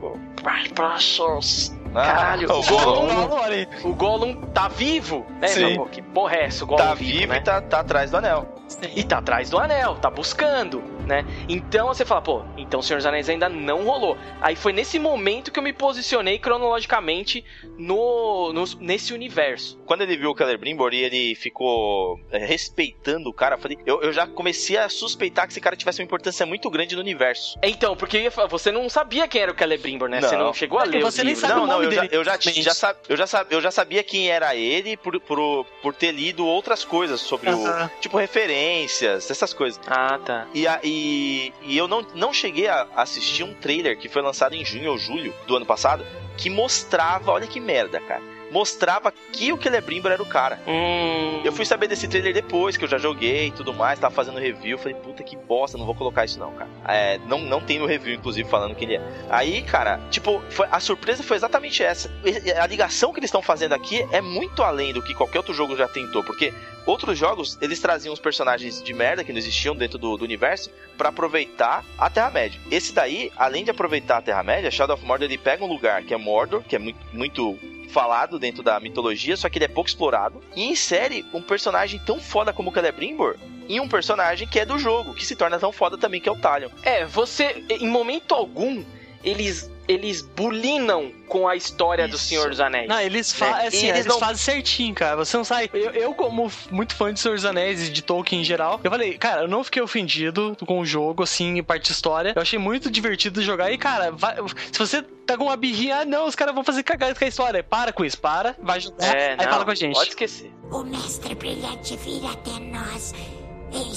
Precious. Ah, Caralho, o o Gollum, Gollum. o Gollum tá vivo, né? Sim. Pô, que porra é essa? O Gollum Tá vivo, vivo né? e tá, tá atrás do anel. E tá atrás do anel, tá buscando, né? Então você fala, pô, então o Senhor dos Anéis ainda não rolou. Aí foi nesse momento que eu me posicionei cronologicamente no, no nesse universo. Quando ele viu o Celebrimbor e ele ficou é, respeitando o cara, eu, falei, eu, eu já comecei a suspeitar que esse cara tivesse uma importância muito grande no universo. Então, porque eu ia falar, você não sabia quem era o Celebrimbor, né? Não. Você não chegou a ler Você os nem livros. sabe Não, o não, nome eu já, dele. eu, já, já, sab, eu, já sab, eu já sabia quem era ele por, por, por ter lido outras coisas sobre Aham. o... Tipo, referências, essas coisas. Ah, tá. E, a, e, e eu não, não cheguei a assistir um trailer que foi lançado em junho ou julho do ano passado que mostrava, olha que merda, cara, mostrava que o Celebrimbor era o cara. Hum... Eu fui saber desse trailer depois, que eu já joguei e tudo mais, tava fazendo review, falei, puta que bosta, não vou colocar isso não, cara. É, não, não tem no review, inclusive, falando quem ele é. Aí, cara, tipo, foi, a surpresa foi exatamente essa. A ligação que eles estão fazendo aqui é muito além do que qualquer outro jogo já tentou, porque outros jogos, eles traziam os personagens de merda que não existiam dentro do, do universo pra aproveitar a Terra-média. Esse daí, além de aproveitar a Terra-média, Shadow of Mordor, ele pega um lugar que é Mordor, que é muito, muito falado dentro da mitologia, só que ele é pouco explorado, e insere um personagem tão foda como o Celebrimbor em um personagem que é do jogo, que se torna tão foda também, que é o Talion. É, você, em momento algum, eles, eles bulinam com a história Isso. do Senhor dos Anéis. Não, eles, fa né? assim, eles, eles não... fazem certinho, cara. Você não sai. Eu, eu, como muito fã de Senhor dos Anéis e de Tolkien em geral, eu falei, cara, eu não fiquei ofendido com o jogo, assim, em parte de história. Eu achei muito divertido de jogar. E, cara, vai, se você tá com uma birrinha, ah, não, os caras vão fazer cagada com a história. Para com isso, para, vai jogar, É, aí não, fala com a gente. pode esquecer. O mestre brilhante vira até nós em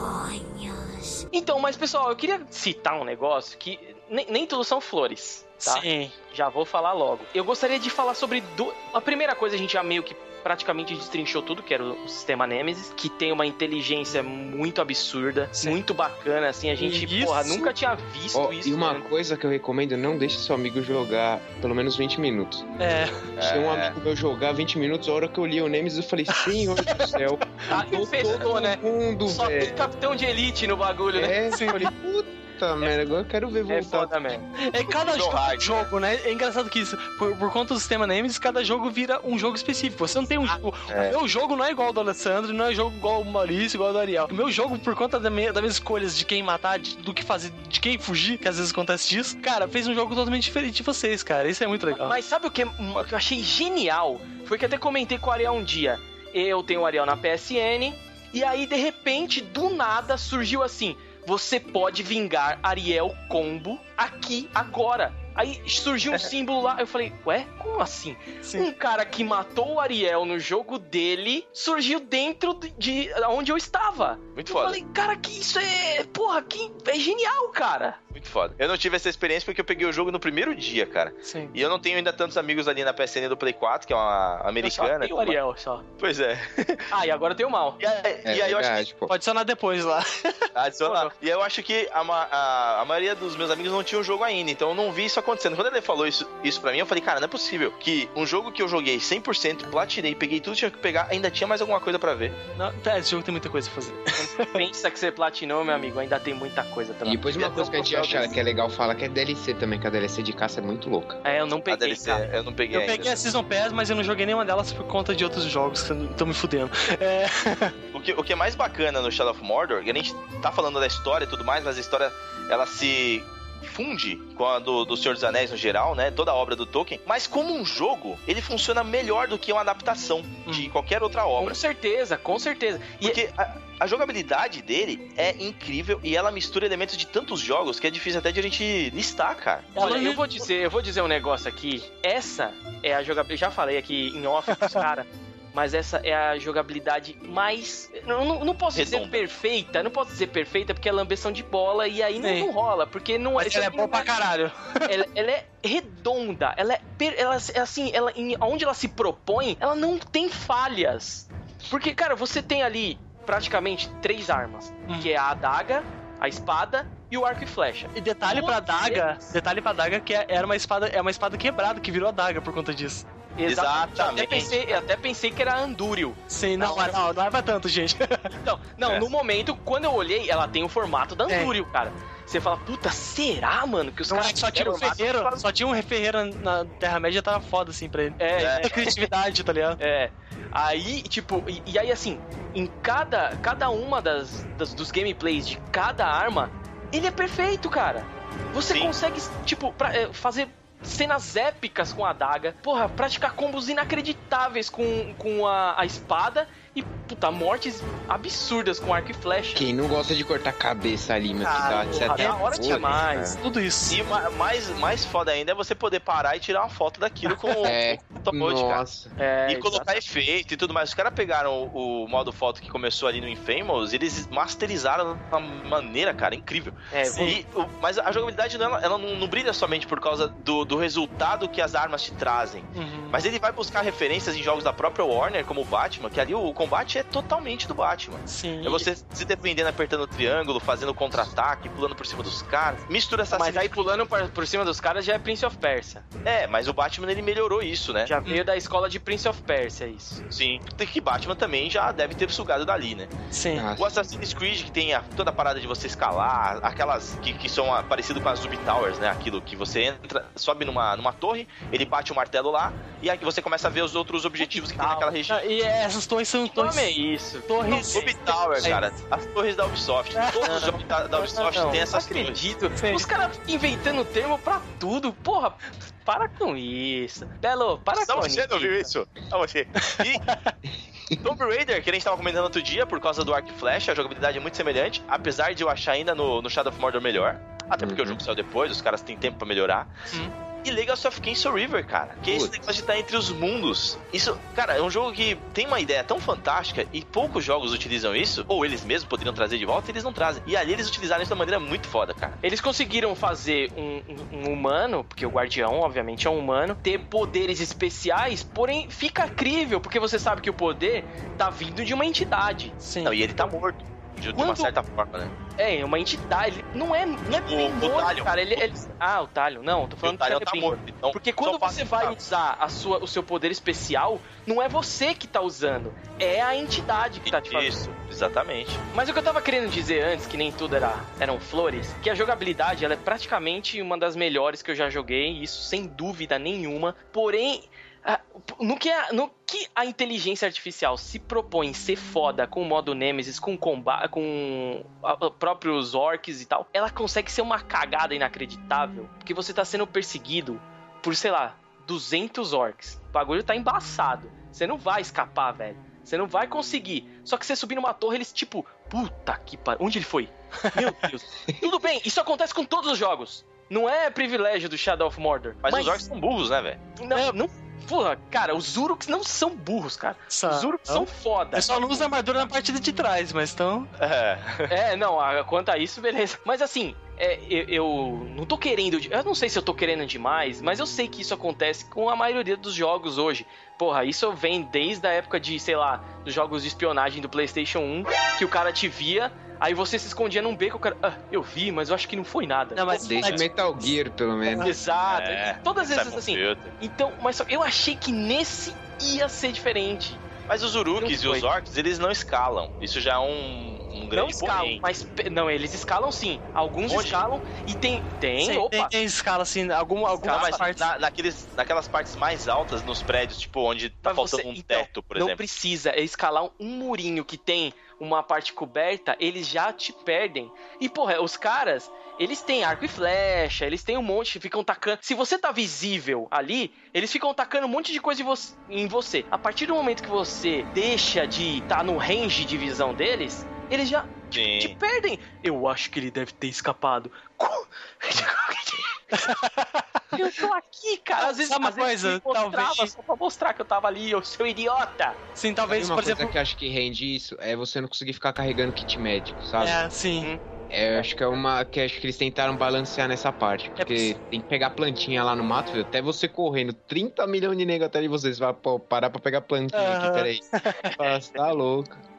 sonhos. Então, mas pessoal, eu queria citar um negócio que nem, nem tudo são flores, tá? Sim. Já vou falar logo. Eu gostaria de falar sobre... Do... A primeira coisa, a gente já meio que praticamente destrinchou tudo, que era o sistema Nemesis, que tem uma inteligência muito absurda, Sim. muito bacana, assim, a gente, Isso. porra, nunca tinha visto Ó, isso. e uma né? coisa que eu recomendo, não deixe seu amigo jogar pelo menos vinte minutos. É. Deixei um amigo meu jogar vinte minutos, a hora que eu li o Nemesis, eu falei, senhor do céu. Ah, tô infestou, todo né? mundo, Só tem velho. capitão de elite no bagulho, né? É, sim. Eu falei, puta merda, agora eu quero ver É voltar. foda mesmo. É cada Jogo jogo, hard, jogo, né? É engraçado que isso, por, por conta do sistema Nemesis, cada jogo vira um jogo específico. Você não tem um jogo. é. O meu jogo não é igual ao do Alessandro, não é jogo igual ao Maurício, igual ao do Ariel. O meu jogo, por conta da minha, das minhas escolhas de quem matar, de, do que fazer, de quem fugir, que às vezes acontece disso, cara, fez um jogo totalmente diferente de vocês, cara. Isso é muito legal. Mas sabe o que, o que eu achei genial? Foi que até comentei com o Ariel um dia. Eu tenho o Ariel na P S N, e aí, de repente, do nada, surgiu assim: você pode vingar Ariel Combo aqui, agora. Aí surgiu um símbolo lá, eu falei, ué, como assim? Sim. Um cara que matou o Ariel no jogo dele surgiu dentro de, de onde eu estava. Muito Eu foda. falei, cara, que isso é... Porra, que é genial, cara. Muito foda. Eu não tive essa experiência porque eu peguei o jogo no primeiro dia, cara. Sim. E eu não tenho ainda tantos amigos ali na P S N do Play quatro, que é uma americana. Eu só tenho o Ariel, só. Pois é. Ah, e agora tem o mal. E aí, É e aí eu acho que verdade, pô. Pode adicionar depois lá. adicionar. E eu acho que a, ma- a, a maioria dos meus amigos não tinha o jogo ainda, então eu não vi isso acontecendo. Quando ele falou isso, isso pra mim, eu falei, cara, não é possível que um jogo que eu joguei cem por cento, platinei, peguei tudo que tinha que pegar, ainda tinha mais alguma coisa pra ver. Não, tá, esse jogo tem muita coisa pra fazer. Pensa que você platinou, meu amigo, ainda tem muita coisa E também. depois uma coisa que a gente acha que é legal falar que é D L C também, que a D L C de caça é muito louca. É, eu não A peguei, D L C, cara. eu não peguei Eu ainda. peguei a Season Pass, mas eu não joguei nenhuma delas por conta de outros jogos que estão me fudendo. É. O que, o que é mais bacana no Shadow of Mordor, que a gente tá falando da história e tudo mais, mas a história, ela se funde com a do, do Senhor dos Anéis no geral, né? Toda a obra do Tolkien. Mas como um jogo, ele funciona melhor do que uma adaptação de qualquer outra obra. Com certeza, com certeza. E Porque a, a jogabilidade dele é incrível e ela mistura elementos de tantos jogos que é difícil até de a gente listar, cara. olha, Ela- eu vou dizer, eu vou dizer um negócio aqui. Essa é a jogabilidade. Já falei aqui em off pros caras. Mas essa é a jogabilidade mais... Não, não, não posso dizer Redonda. perfeita, não posso dizer perfeita porque é lambeção de bola e aí não, Sim. não rola, porque não Mas isso ela é aqui boa não pra caralho. ela, ela é redonda, ela é, per- ela é assim, ela, em, onde ela se propõe, ela não tem falhas. Porque, cara, você tem ali praticamente três armas, Hum. que é a adaga, a espada e o arco e flecha. E detalhe pra Todos daga, eles. detalhe pra daga que é- era uma espada, é uma espada quebrada que virou a daga por conta disso. Exatamente. Eu até Exatamente. pensei, eu até pensei que era Andúril. Sim, não, Na hora- não, não é pra tanto, gente. Não, não, É. no momento, quando eu olhei, ela tem o formato da É. Andúril, cara. Você fala, puta, será, mano? Que os Não, caras só tinha um fizeram ferreiro, lá- só tinha um ferreiro na Terra-média, tava foda, assim, pra ele. É, Muita criatividade, tá ligado? É. Aí, tipo, e, e aí assim, em cada, cada uma das, das- dos gameplays de cada arma, ele é perfeito, cara. Você Sim. consegue, tipo, pra, é, fazer cenas épicas com a adaga, porra, praticar combos inacreditáveis com, com a, a espada e, puta, mortes absurdas com arco e flecha. Quem não gosta de cortar cabeça ali, meu, que Cara, dá porra, até da hora foda, demais. cara. Tudo isso. E ma- mais, mais foda ainda é você poder parar e tirar uma foto daquilo com o É, automote, cara. Nossa. É, E colocar efeito e tudo mais. Os caras pegaram o, o modo foto que começou ali no Infamous, eles masterizaram de uma maneira, cara, incrível. É, E, o- mas a jogabilidade dela, ela não, não brilha somente por causa do, do resultado que as armas te trazem. Uhum. Mas ele vai buscar referências em jogos da própria Warner, como o Batman, que ali o combate é totalmente do Batman. Sim. É você se defendendo, apertando o triângulo, fazendo contra-ataque, pulando por cima dos caras. Mistura essa Mas aí pulando por, por cima dos caras já é Prince of Persia. É, mas o Batman ele melhorou isso, né? Já veio da escola de Prince of Persia, isso. Sim. Que Batman também já deve ter sugado dali, né? Sim. Ah, O Assassin's Creed, que tem a- toda a parada de você escalar, aquelas que, que são ah, parecido com as Zub Towers, né? Aquilo que você entra, sobe numa, numa torre, ele bate o martelo lá, e aí você começa a ver os outros objetivos que tem naquela região. Ah, e essas torres são Que nome é torres. isso? Torres. Zub Tower, cara. As torres da Ubisoft. Todos os jogos da, da Ubisoft Não, têm não essas torres. acredito. Sim. Os caras inventando termo pra tudo. Porra, para com isso. Belo, para Não, com você não viu isso. isso? Não, você. E Tomb Raider, que a gente tava comentando outro dia, por causa do arco e flecha, a jogabilidade é muito semelhante, apesar de eu achar ainda no, no Shadow of Mordor melhor. Até porque Uhum. o jogo saiu depois, os caras têm tempo pra melhorar. Hum. E Legacy of Kain Soul River, cara. Que é esse Putz. negócio de estar entre os mundos. Isso, cara, é um jogo que tem uma ideia tão fantástica e poucos jogos utilizam isso, ou eles mesmos poderiam trazer de volta e eles não trazem. E ali eles utilizaram isso de uma maneira muito foda, cara. Eles conseguiram fazer um, um- um humano, porque o guardião, obviamente, é um humano, ter poderes especiais, porém fica crível, porque você sabe que o poder tá vindo de uma entidade. Sim. Não, e ele tá morto. De, de uma Quando- certa forma, né? É, uma entidade. Ele não é, não é O- bem o morto, talho. cara. Ele, ele- Ah, o talho. Não, tô E falando o Talion que tá ele é bem morto. Então, Porque quando só faz você vai ficar. usar a sua, o seu poder especial, não é você que tá usando, é a entidade que tá te fazendo. Isso, exatamente. Mas o que eu tava querendo dizer antes, que nem tudo era, eram flores, que a jogabilidade ela é praticamente uma das melhores que eu já joguei, isso sem dúvida nenhuma. Porém, ah, no que, a, no que a inteligência artificial se propõe ser foda com o modo Nemesis, com combate, com a- a- próprios orcs e tal, ela consegue ser uma cagada inacreditável, porque você tá sendo perseguido por, sei lá, duzentos orcs. O bagulho tá embaçado. Você não vai escapar, velho. Você não vai conseguir. Só que você subir numa torre, eles tipo, puta que pariu. Onde ele foi? Meu Deus. Tudo bem, isso acontece com todos os jogos. Não é privilégio do Shadow of Mordor. Mas, os orcs são burros, né, velho? Não, não. Porra, cara, os Uruks não são burros, cara. São. Os Uruks são foda. Eu só não uso armadura na partida de trás, mas então. É. É, não, a- quanto a isso, beleza. Mas assim, é, eu, eu não tô querendo. de- Eu não sei se eu tô querendo demais, mas eu sei que isso acontece com a maioria dos jogos hoje. Porra, isso vem desde a época de, sei lá, dos jogos de espionagem do PlayStation um, que o cara te via, aí você se escondia num beco, o cara. Ah, eu vi, mas eu acho que não foi nada. Não, mas Desde Metal Gear, pelo menos. Exato. É, Todas Simon essas assim. Filter. Então, mas só- eu achei que nesse ia ser diferente. Mas os Uruks e Não os foi. orcs, eles não escalam. Isso já é um, um Não grande escalam, porém. mas. pe- Não, eles escalam sim. Alguns Onde? escalam e tem. Tem, Sim, opa. tem, tem escala assim, algum, algumas Não, mas partes. na, naqueles, naquelas partes mais altas nos prédios, tipo, onde tá Mas faltando você- um então, teto, por não exemplo. precisa é escalar um murinho que tem uma parte coberta, eles já te perdem. E, porra, os caras, eles têm arco e flecha, eles têm um monte, ficam tacando. Se você tá visível ali, eles ficam tacando um monte de coisa em você. Em você. A partir do momento que você deixa de estar tá no range de visão deles, eles já Sim. te perdem. Eu acho que ele deve ter escapado. Eu tô aqui, cara. Às vezes, Sabe uma às vezes coisa? eu me mostrava Talvez- só pra mostrar que eu tava ali, eu sou idiota. Sim, Talvez talvez, uma por coisa exemplo. que eu acho que rende isso é você não conseguir ficar carregando kit médico, sabe? É, sim. É, eu acho que é uma que acho que eles tentaram balancear nessa parte, porque tem que pegar plantinha lá no mato, viu? Até você correndo trinta milhões de negros atrás de você, você vai pô, parar pra pegar plantinha aqui, Aham. peraí. Fala, você tá louco.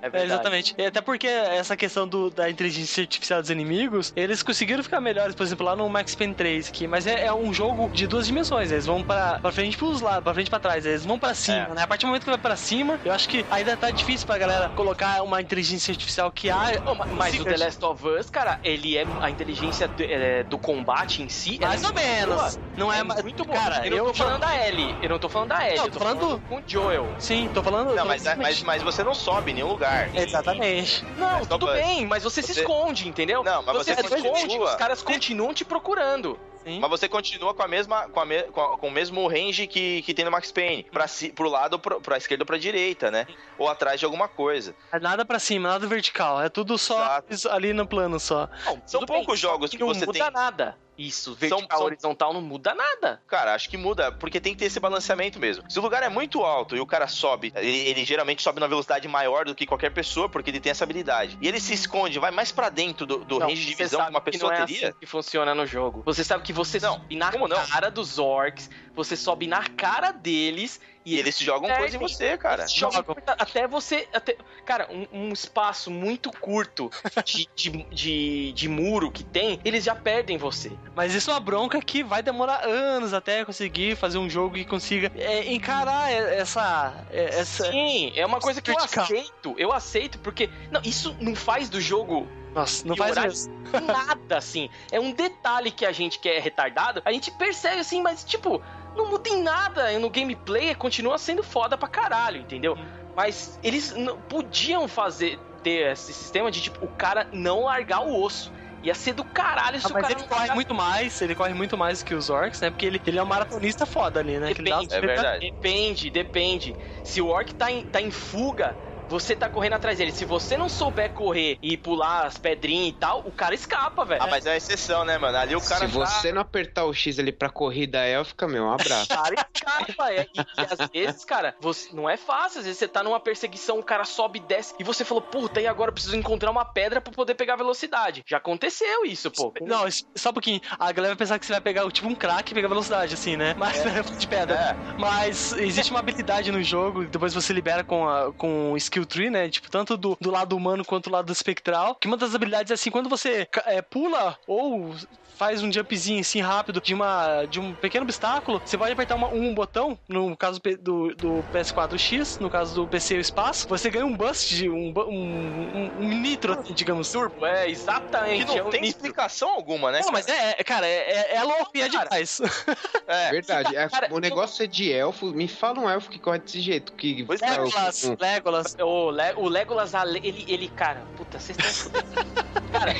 É verdade. É, exatamente. E até porque essa questão do, da inteligência artificial dos inimigos, eles conseguiram ficar melhores, por exemplo, lá no Max Payne três aqui, mas é, é um jogo de duas dimensões, eles vão pra, pra frente e pros lados, pra frente e pra trás, eles vão pra cima, É. né? A partir do momento que vai pra cima, eu acho que ainda tá difícil pra galera colocar uma inteligência artificial que há... Oh, ma- mas o The Last of Us, cara, ele é a inteligência do, é, do combate em si. Mais é ou menos. boa. Não é, É ma- muito boa. Cara, eu não eu tô falando da Ellie. Eu não tô falando da Ellie. Não, eu tô tô falando falando com o Joel. Sim, tô falando... Não, tô mas, falando- mas, mas você não sobe em nenhum lugar. Exatamente. Não, Last tudo of Us. bem, mas você, se Você- esconde, entendeu? Não, mas você se continua. esconde, os caras continuam te procurando. Sim. Mas você continua com a mesma, com, a me, com, a- com o mesmo range que, que tem no Max Payne. Pra, si, pro lado, pro, pra esquerda ou pra direita, né? Ou atrás de alguma coisa. É nada pra cima, nada vertical. É tudo só Exato. ali no plano só. Não, São tudo poucos bem, jogos só que não você muda tem- nada. Isso, vertical, são- horizontal não muda nada. Cara, acho que muda, porque tem que ter esse balanceamento mesmo. Se o lugar é muito alto e o cara sobe, ele, ele geralmente sobe numa velocidade maior do que qualquer pessoa, porque ele tem essa habilidade. E ele se esconde, vai mais pra dentro do, do Não, range de você visão que sabe uma pessoa não é teria. assim que funciona no jogo. Você sabe que você Não, sobe na como não? cara dos orcs, você sobe na cara deles E eles jogam perdem. coisa em você, cara. Eles jogam Jogam. coisa- até você. Até, cara, um, um espaço muito curto de, de, de, de muro que tem, eles já perdem você. Mas isso é uma bronca que vai demorar anos até conseguir fazer um jogo que consiga é, encarar essa. é, essa... Sim, é uma coisa que eu vertical. aceito. Eu aceito, porque. Não, isso não faz do jogo Nossa, não e faz horário mesmo. nada, assim. É um detalhe que a gente que é retardado, a gente percebe assim, mas tipo, não muda em nada. No gameplay continua sendo foda pra caralho, entendeu? Mas eles não podiam fazer, ter esse sistema de tipo, o cara não largar o osso. Ia ser do caralho se Ah, o mas cara ele não corre largar- muito mais, ele corre muito mais que os orcs, né? Porque ele, ele é um maratonista foda ali, né? Que ele dá Depende, É verdade. Depende, depende. Se o orc tá em, tá em fuga, você tá correndo atrás dele. Se você não souber correr e pular as pedrinhas e tal, o cara escapa, velho. Ah, mas é uma exceção, né, mano? Ali o cara Se você não apertar o X ali pra corrida élfica, meu, um abraço. O cara escapa, é. E, e às vezes, cara, você, não é fácil. Às vezes você tá numa perseguição, o cara sobe e desce, e você falou, puta, e agora eu preciso encontrar uma pedra pra poder pegar velocidade. Já aconteceu isso, pô. Não, es- só um pouquinho. A galera vai pensar que você vai pegar tipo um crack e pegar velocidade, assim, né? Mas de pedra. É. Mas existe uma habilidade no jogo, depois você libera com, a, com o skill tree, né? Tipo, tanto do, do lado humano quanto do lado espectral. Que uma das habilidades é assim, quando você ca- é, pula ou faz um jumpzinho assim rápido de, uma, de um pequeno obstáculo, você pode apertar uma- um botão, no caso P- do, do P S quatro X, no caso do P C o espaço, você ganha um boost, de um, bu- um, um, um nitro, assim, digamos. Turbo, é, Que exatamente. não é um tem nitro. explicação alguma, né? Não, mas é, é, cara, é, é, é louco e é Cara. demais. É. Verdade. É, Cara, o negócio é de elfo. Me fala um elfo que corre desse jeito. Que Pois é, é, o- Legolas, um- Legolas. O, Le- o Legolas, ale- ele, ele, cara, puta, vocês estão fudendo. Cara.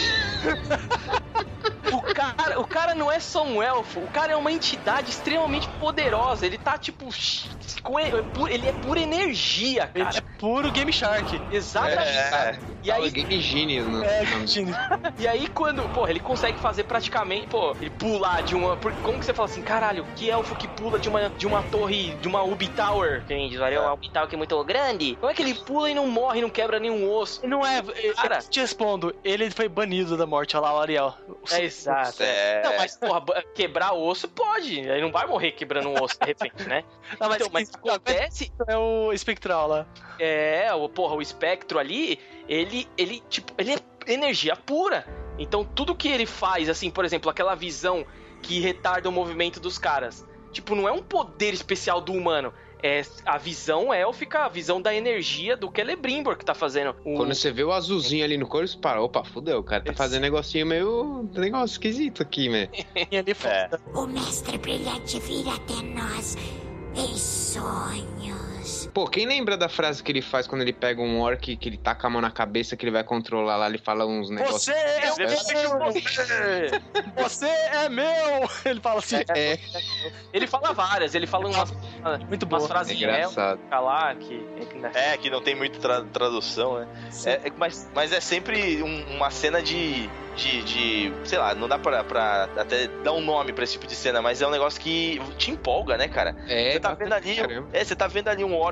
O cara, o cara não é só um elfo, o cara é uma entidade extremamente poderosa. Ele tá tipo. com e- pu- Ele é pura energia, Ele cara. é puro Game Shark. Exatamente. É. E aí, Game Genius, né? É, Gene. e aí, quando, porra, ele consegue fazer praticamente, pô, ele pular de uma. por- Como que você fala assim, caralho, que elfo que pula de uma, de uma torre, de uma Ubi Tower? Que nem diz, olha, uma Ubi Tower que é muito grande. Como é que ele pula e não morre, não quebra nenhum osso? Não é. Cara. Eu te respondo, ele foi banido da morte, olha lá, o Ariel. É exato. É. Não, mas, porra, ba- quebrar osso pode. Aí não vai morrer quebrando um osso de repente, né? Não, mas, Então, mas acontece. é o espectral lá. É, o, porra, o espectro ali, ele, ele, tipo, ele é energia pura. Então, tudo que ele faz, assim, por exemplo, aquela visão que retarda o movimento dos caras, tipo, não é um poder especial do humano. É a visão élfica, a visão da energia do Celebrimbor que tá fazendo. O... Quando você vê o azulzinho ali no corpo, você para. Opa, fudeu. O cara tá Esse- fazendo negocinho meio. negócio esquisito aqui, né? E ali É. O mestre brilhante vira até nós em sonhos. Pô, quem lembra da frase que ele faz quando ele pega um orc, que ele taca a mão na cabeça, que ele vai controlar lá, ele fala uns negócios. Você é Eu vejo meu! você. Você é meu! Ele fala assim. É, Ele fala várias, ele fala umas, Muito umas boa. é frases engraçado. élficas lá que... É, que não tem muita tra- tradução, né? É, é- mas, mas é sempre um- uma cena de, de, de. Sei lá, não dá pra, pra até dar um nome pra esse tipo de cena, mas é um negócio que te empolga, né, cara? É, Você tá vendo ali. caramba. É, você tá vendo ali um orc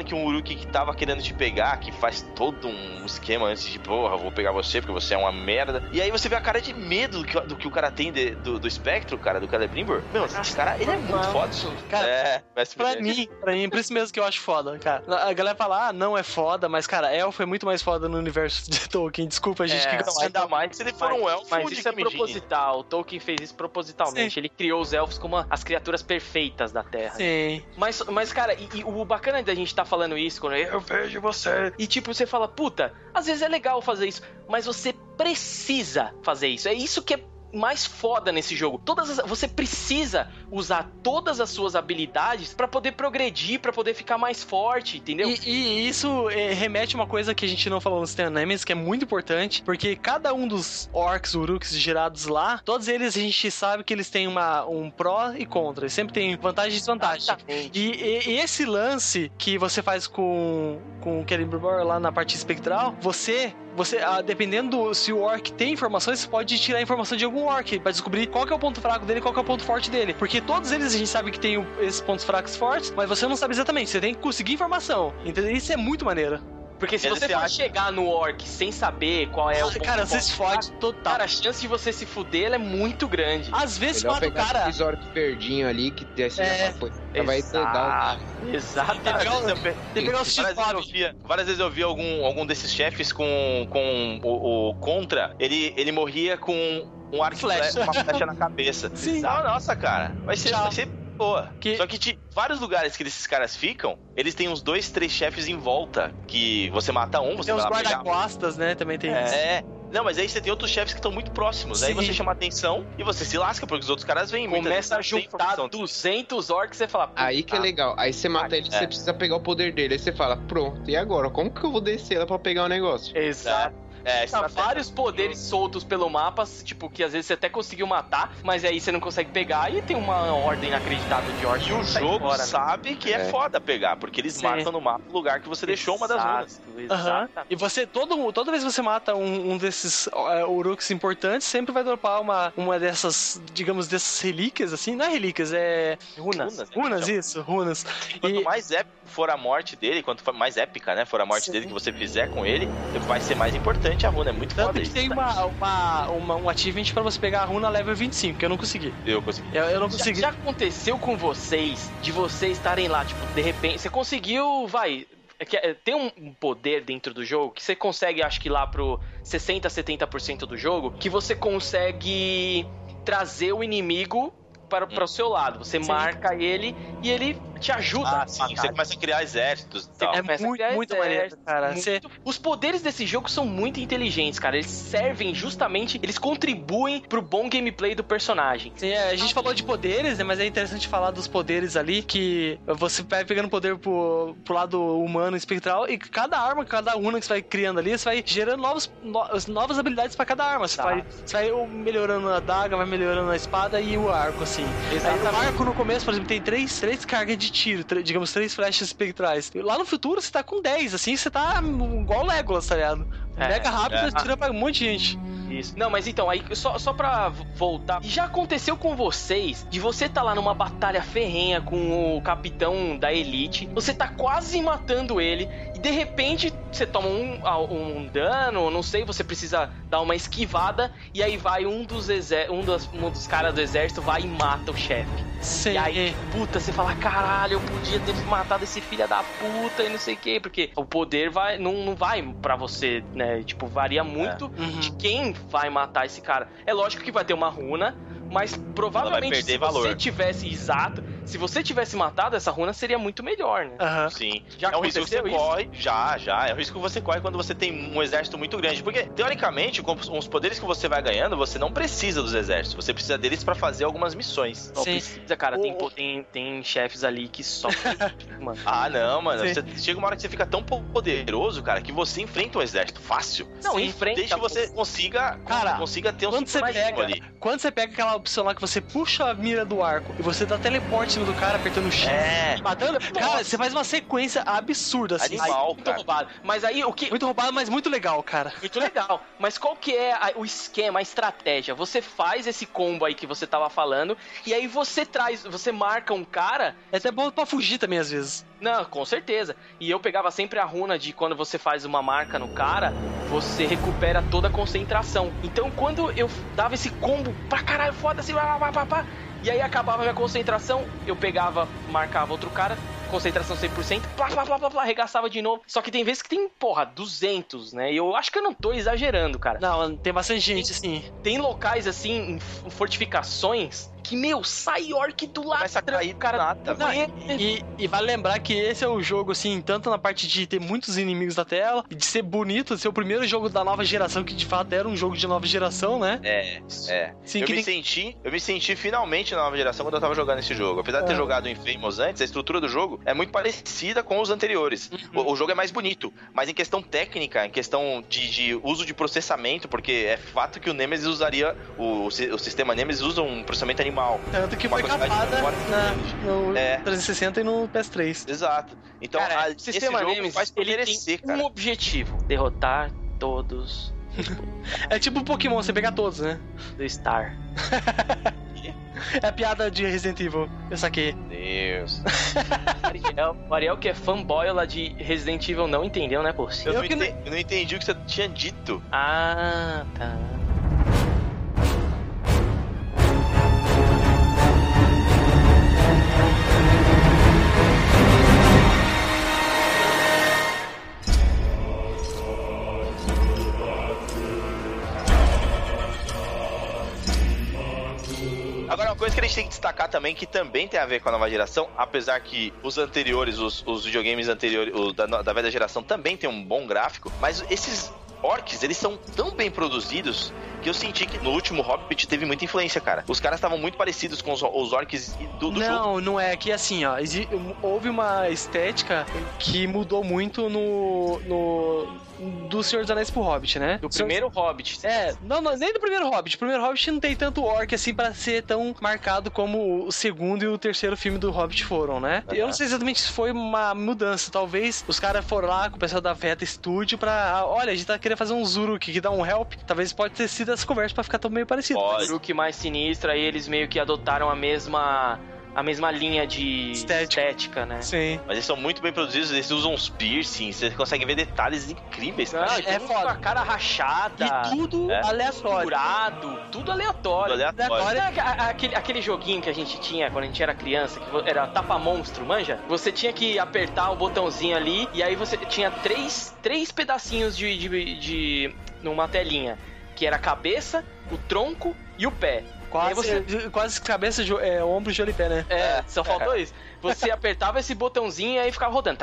que um Uruk que tava querendo te pegar, que faz todo um esquema antes de, porra, vou pegar você porque você é uma merda. E aí você vê a cara de medo do que, do que o cara tem de, do, do Spectro, cara, do Celebrimbor. Meu, esse cara, ele é muito foda. Cara, é, pra mim, pra mim, por isso mesmo que eu acho foda, cara. A galera fala, ah, não é foda, mas, cara, elfo é muito mais foda no universo de Tolkien. Desculpa, a gente É, que gosta. Ainda mais se ele for um elfo Mas de isso é Kimijin. proposital. O Tolkien fez isso propositalmente. Sim. Ele criou os elfos como as criaturas perfeitas da Terra. Sim. Mas, mas cara, e, e o bacana da gente tá falando isso, quando eu vejo você. E tipo, você fala, puta, às vezes é legal fazer isso, mas você precisa fazer isso. É isso que é mais foda nesse jogo. Todas as, você precisa usar todas as suas habilidades pra poder progredir, pra poder ficar mais forte, entendeu? E, e isso é, remete a uma coisa que a gente não falou no Stand Nemesis, que é muito importante, porque cada um dos orcs, uruks gerados lá, todos eles a gente sabe que eles têm uma, um pró e contra. Eles sempre tem vantagem e desvantagem. E, e, e esse lance que você faz com, com o Celebrimbor lá na parte espectral, você... Você, ah, dependendo do, se o orc tem informações, você pode tirar a informação de algum orc pra descobrir qual que é o ponto fraco dele e qual que é o ponto forte dele. Porque todos eles a gente sabe que tem o, esses pontos fracos e fortes, mas você não sabe exatamente. Você tem que conseguir informação. Entendeu? Isso é muito maneiro. Porque se Ele você se for acha- chegar no orc sem saber qual é o ponto Cara, você se forte, fode total. cara, a chance de você se fuder ela é muito grande. Às vezes Melhor mata o pegar cara. aqueles orc verdinho ali, que desse É, já, já vai dar um... Exato. Tem que pegar, o- tem que pegar os Várias vezes, eu X-Bob. via, várias vezes eu vi algum, algum desses chefes com, com o, o Contra, ele, ele morria com um arco e Flecha. flecha, uma flecha na cabeça. Sim. Ah, nossa, cara, vai ser, Tchau. vai ser boa. Que- Só que ti- vários lugares que esses caras ficam, eles têm uns dois, três chefes em volta, que você mata um, você Tem os vai lá pegar. guarda-costas, né? Também tem isso. É. Não, mas aí você tem outros chefes que estão muito próximos. Aí Sim. você chama atenção e você se lasca, porque os outros caras vêm. muitas Começa a vezes não tem juntar informação. duzentos orcs e você fala, puta, Aí que é legal. Aí você mata ele, é. você precisa pegar o poder dele. Aí você fala, pronto, e agora? Como que eu vou descer lá pra pegar o negócio? Exato. É, Tá, estratégia. vários poderes soltos pelo mapa, tipo, que às vezes você até conseguiu matar, mas aí você não consegue pegar e tem uma ordem inacreditável de orcs. E o que sai jogo fora, né? sabe que é, É. foda pegar, porque eles Sim. marcam no mapa o lugar que você deixou uma das runas. Exato, Aham. exato. E você, todo, toda vez que você mata um, um desses uh, uruks importantes, sempre vai dropar uma, uma dessas, digamos, dessas relíquias, assim. Não é relíquias, é... Runas. Runas, né? Runas, isso, runas. Quanto E- mais épico for a morte dele, quanto for mais épica, né, for a morte Sim. dele que você fizer com ele, vai ser mais importante a runa. É muito Tanto foda que isso. tem uma, uma, uma, um achievement pra você pegar a runa level vinte e cinco, que eu não consegui. Eu consegui. Eu, eu não Já, consegui. já aconteceu com vocês de vocês estarem lá, tipo, de repente, você conseguiu, vai, é que, é, tem um um poder dentro do jogo que você consegue, acho que lá pro sessenta, setenta por cento do jogo, que você consegue trazer o inimigo para, para o seu lado. Você Sim. marca ele e ele te ajuda Ah, a sim, matar. você começa a criar exércitos e tal. É começa a muito, criar muito exército, maneiro, cara. muito- Você- Os poderes desse jogo são muito inteligentes, cara. Eles servem justamente, eles contribuem pro bom gameplay do personagem. Sim, é, a gente falou de poderes, né? Mas é interessante falar dos poderes ali, que você vai pegando poder pro, pro lado humano espectral, e cada arma, cada runa que você vai criando ali, você vai gerando novos, no- novas habilidades pra cada arma. Você, Tá. vai, você vai melhorando a adaga, vai melhorando a espada e o arco, assim. Aí, o arco no começo, por exemplo, tem três, três cargas de tiro, três- digamos, três flechas espectrais. E lá no futuro, você tá com dez, assim, você tá igual o Legolas, tá ligado? É, Mega rápido, é. atira pra um monte de gente. Isso. Não, mas então, aí só, só pra v- voltar. Já aconteceu com vocês de você tá lá numa batalha ferrenha com o capitão da elite, você tá quase matando ele, e de repente você toma um, ah, um dano, não sei, você precisa dar uma esquivada, e aí vai um dos, exé- um dos, um dos caras do exército, vai e mata o chefe. Sim. E aí, puta, você fala, caralho, eu podia ter matado esse filho da puta e não sei o quê, porque o poder vai, não, não vai pra você, né? Tipo, varia muito Uhum. de quem vai matar esse cara. É lógico que vai ter uma runa, mas provavelmente perder se valor. você tivesse exato, se você tivesse matado essa runa, seria muito melhor, né? Aham. Sim. Já é um risco que você aconteceu isso? corre. Já, já. É um risco que você corre quando você tem um exército muito grande. Porque, teoricamente, com os poderes que você vai ganhando, você não precisa dos exércitos. Você precisa deles pra fazer algumas missões. Não Sim. precisa, cara. Tem, O- po- tem, tem chefes ali que só. mano. Ah, não, mano. Sim. Você, chega uma hora que você fica tão poderoso, cara, que você enfrenta um exército fácil. Não, Sim. enfrenta. Desde que você consiga, Cara, consiga ter um Quando você, super pega, mágico ali. quando você pega aquela opção lá que você puxa a mira do arco e você dá teleporte em cima do cara apertando o X É. e matando, cara, você faz uma sequência absurda, assim. Animal. Aí, muito cara. roubado. Mas aí, o que. Muito roubado, mas muito legal, cara. Muito legal. Mas qual que é a- o esquema, a estratégia? Você faz esse combo aí que você tava falando, e aí você traz, você marca um cara. É até bom pra fugir também, às vezes. Não, com certeza. E eu pegava sempre a runa de quando você faz uma marca no cara, você recupera toda a concentração. Então quando eu dava esse combo pra caralho, foda assim, pá, pá, pá, pá, e aí acabava a minha concentração, eu pegava, marcava outro cara, concentração cem por cento, plá, plá, plá, plá, plá, arregaçava de novo. Só que tem vezes que tem, porra, duzentos, né? E eu acho que eu não tô exagerando, cara. Não, tem bastante gente, assim. Tem locais, assim, em fortificações, que, meu, sai orc do lado. Começa a cair do cara. nada, Não, e, e vale lembrar que esse é o jogo, assim, tanto na parte de ter muitos inimigos na tela, e de ser bonito, de ser o primeiro jogo da nova geração, que de fato era um jogo de nova geração, né? É, é. Sim, eu, que me tem... senti, eu me senti finalmente na nova geração quando eu tava jogando esse jogo. Apesar de ter É. jogado em Infamous antes, a estrutura do jogo é muito parecida com os anteriores. Uhum. O, o jogo é mais bonito, mas em questão técnica, em questão de, de uso de processamento, porque é fato que o Nemesis usaria, o, o sistema Nemesis usa um processamento animal. Tanto que Uma foi quantidade capada de memória na, grande. no É. trezentos e sessenta e no P S três. Exato. Então, Cara, a, o sistema esse jogo Nemesis, faz pra ele merecer, tem cara. um objetivo: derrotar todos É tipo Pokémon, você pega todos, né? do Star. É a piada de Resident Evil, eu saquei. Deus. Ariel, o Ariel, que é fanboy lá de Resident Evil, não entendeu, né, por Eu, Eu não que não- ente- eu não entendi o que você tinha dito. Ah, tá. Agora, uma coisa que a gente tem que destacar também, que também tem a ver com a nova geração, apesar que os anteriores, os, os videogames anteriores, o da, da velha geração também tem um bom gráfico, mas esses orcs, eles são tão bem produzidos que eu senti que no último Hobbit teve muita influência, cara. Os caras estavam muito parecidos com os, os orcs do, do não, jogo. não é. Que assim, ó, exi- houve uma estética que mudou muito no, no do Senhor dos Anéis pro Hobbit, né? Do primeiro Hobbit. É, não, não, nem do primeiro Hobbit. O primeiro Hobbit não tem tanto orc assim pra ser tão marcado como o segundo e o terceiro filme do Hobbit foram, né? Uhum. Eu não sei exatamente se foi uma mudança. Talvez os caras foram lá com o pessoal da Veta Studio pra... ah, olha, a gente tá querendo fazer um Zuruk que dá um help. Talvez pode ter sido essa conversa pra ficar tão meio parecido. Pode. O Rook mais sinistro, aí eles meio que adotaram a mesma... a mesma linha de Estética. estética, né? Sim. Mas eles são muito bem produzidos, eles usam uns piercings, você consegue ver detalhes incríveis, Não, cara. é é tudo foda. com a cara rachada. E tudo É. aleatório. Furado, tudo aleatório. Tudo aleatório. Aleatório. Sabe a- aquele, aquele joguinho que a gente tinha quando a gente era criança, que vo- era tapa-monstro, manja? Você tinha que apertar o botãozinho ali e aí você tinha três, três pedacinhos de, de, de numa telinha, que era a cabeça, o tronco e o pé. Quase, E aí você- quase cabeça, jo- é, ombro, joelho e pé, né? É, só faltou É. isso. Você apertava esse botãozinho e aí ficava rodando.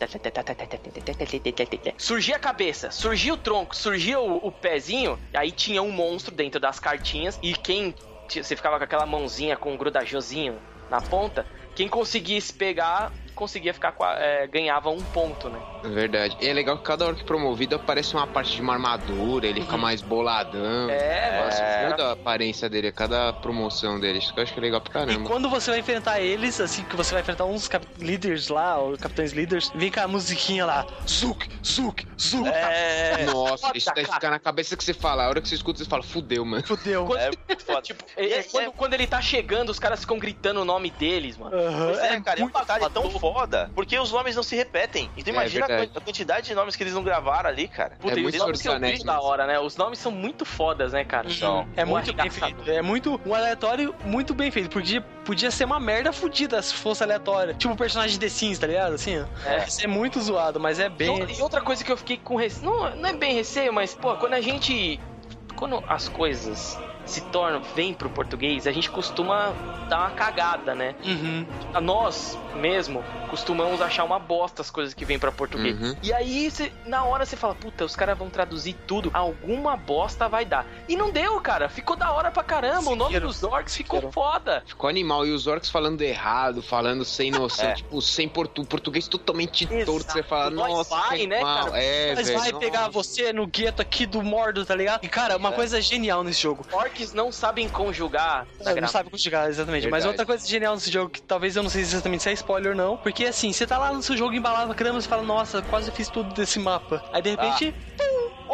Surgia a cabeça, surgia o tronco, surgia o, o pezinho, aí tinha um monstro dentro das cartinhas e quem... Você ficava com aquela mãozinha com um grudajozinho na ponta, quem conseguisse pegar, conseguia ficar com a, é, ganhava um ponto, né? É verdade. E é legal que cada orc promovido aparece uma parte de uma armadura, ele fica mais boladão. É, Nossa, é. muda a aparência dele, cada promoção dele. Isso que eu acho que é legal pra E caramba. quando você vai enfrentar eles, assim, que você vai enfrentar uns cap- líderes lá, ou capitães líderes, vem com a musiquinha lá, Zuk, Zuk, Zuk, É, Nossa, foda, isso daí cara. fica na cabeça que você fala. A hora que você escuta, você fala, fudeu, mano. fudeu. Quando- é muito foda. Tipo, E é- é- quando, quando ele tá chegando, os caras ficam gritando o nome deles, mano. Aham. Pois é, cara, é um muito detalhe tão foda. foda, porque os nomes não se repetem. Então É imagina a verdade. quan- a quantidade de nomes que eles não gravaram ali, cara. Puta, É e muito os nomes que eu Senhor dos vi Anéis da hora, né? Os nomes são muito fodas, né, cara? São. É Um muito bem arregaçador. feito. É muito um aleatório muito bem feito. Podia, podia ser uma merda fodida se fosse aleatório. Tipo o personagem de The Sims, tá ligado? Assim, ó. É. Isso é muito zoado, mas é bem. E outra coisa que eu fiquei com receio, não, não é bem receio, mas, pô, quando a gente... Quando as coisas se tornam, vêm pro português, a gente costuma dar uma cagada, né? Uhum. Nós mesmo costumamos achar uma bosta as coisas que vêm pra português. Uhum. E aí, cê, na hora você fala, puta, os caras vão traduzir tudo, alguma bosta vai dar. E não deu, cara, ficou da hora pra caramba, o nome Seguiram. dos orcs ficou Seguiram. foda. Ficou animal. E os orcs falando errado, falando sem noção, É. tipo, sem portu português totalmente Exato. torto. Você fala, Nós nossa, vai, que né, animal. cara? É, Mas velho, vai nossa. pegar você no gueto aqui do Mordo, tá ligado? E, cara, uma É. coisa genial nesse jogo. Orcs não sabem conjugar. na Não gra- sabe conjugar, exatamente. Mas Verdade. outra coisa genial nesse jogo, que talvez eu não sei exatamente se é spoiler ou não, porque assim, você tá lá no seu jogo embalado pra caramba, você fala, nossa, quase fiz tudo desse mapa. Aí de repente, pum,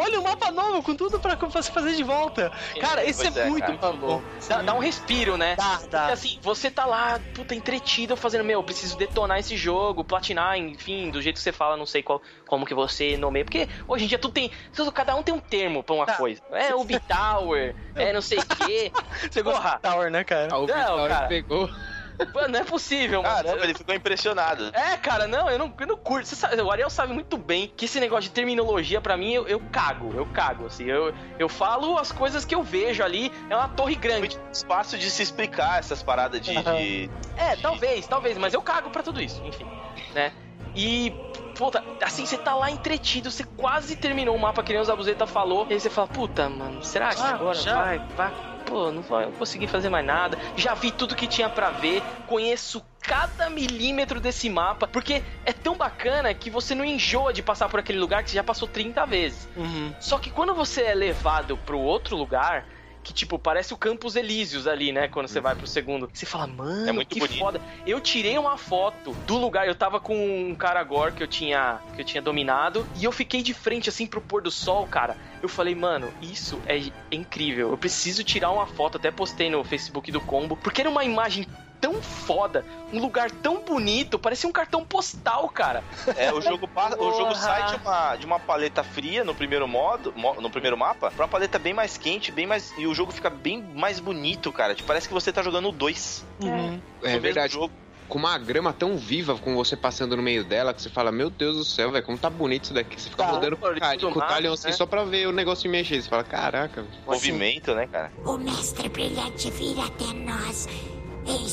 olha o mapa novo, com tudo pra você fazer de volta. Cara, esse é, é muito cara, bom. Dá, dá um respiro, né? Dá, dá. Porque assim, você tá lá, puta, entretido, fazendo, meu, preciso detonar esse jogo, platinar, enfim, do jeito que você fala, não sei qual, como que você nomeia. Porque hoje em dia tudo tem, tudo, cada um tem um termo pra uma tá. coisa. É o B-Tower, é não sei o quê. Você gosta do Tower, né, cara? Ah, o não, cara. pegou. Mano, não é possível, mano. Caramba, ele ficou impressionado. É, cara, não, eu não, eu não curto. Você sabe, o Ariel sabe muito bem que esse negócio de terminologia, pra mim, eu, eu cago, eu cago, assim. Eu, eu falo as coisas que eu vejo ali, é uma torre grande. Muito fácil de se explicar essas paradas de... Uhum. de é, de... talvez, talvez, mas eu cago pra tudo isso, enfim, né? E, puta, assim, você tá lá entretido, você quase terminou o mapa, que nem o Zabuzeta falou, e aí você fala, puta, mano, será que ah, agora já? vai, vai... Pô, não vou conseguir fazer mais nada. Já vi tudo que tinha pra ver. Conheço cada milímetro desse mapa. Porque é tão bacana que você não enjoa de passar por aquele lugar que você já passou trinta vezes. Uhum. Só que quando você é levado pro outro lugar, que tipo, parece o Campos Elíseos ali, né? Quando você uhum. vai pro segundo. Você fala, mano, é muito que bonito. Foda. Eu tirei uma foto do lugar. Eu tava com um Karagor que eu tinha, que eu tinha dominado. E eu fiquei de frente, assim, pro pôr do sol, cara. Eu falei, mano, isso é incrível. Eu preciso tirar uma foto. Até postei no Facebook do Combo. Porque era uma imagem tão foda, um lugar tão bonito, parecia um cartão postal, cara. É, o jogo, passa, o jogo sai de uma, de uma paleta fria no primeiro modo, no primeiro mapa, pra uma paleta bem mais quente, bem mais, e o jogo fica bem mais bonito, cara. Tipo, parece que você tá jogando o dois. Uhum. É, é verdade. Jogo. Com uma grama tão viva, com você passando no meio dela, que você fala, meu Deus do céu, velho, como tá bonito isso daqui. Você fica tá, rodando com o talhão assim, né? Só pra ver o negócio mexer. Você fala, caraca. Movimento, assim, né, cara? O mestre brilhante vira até nós em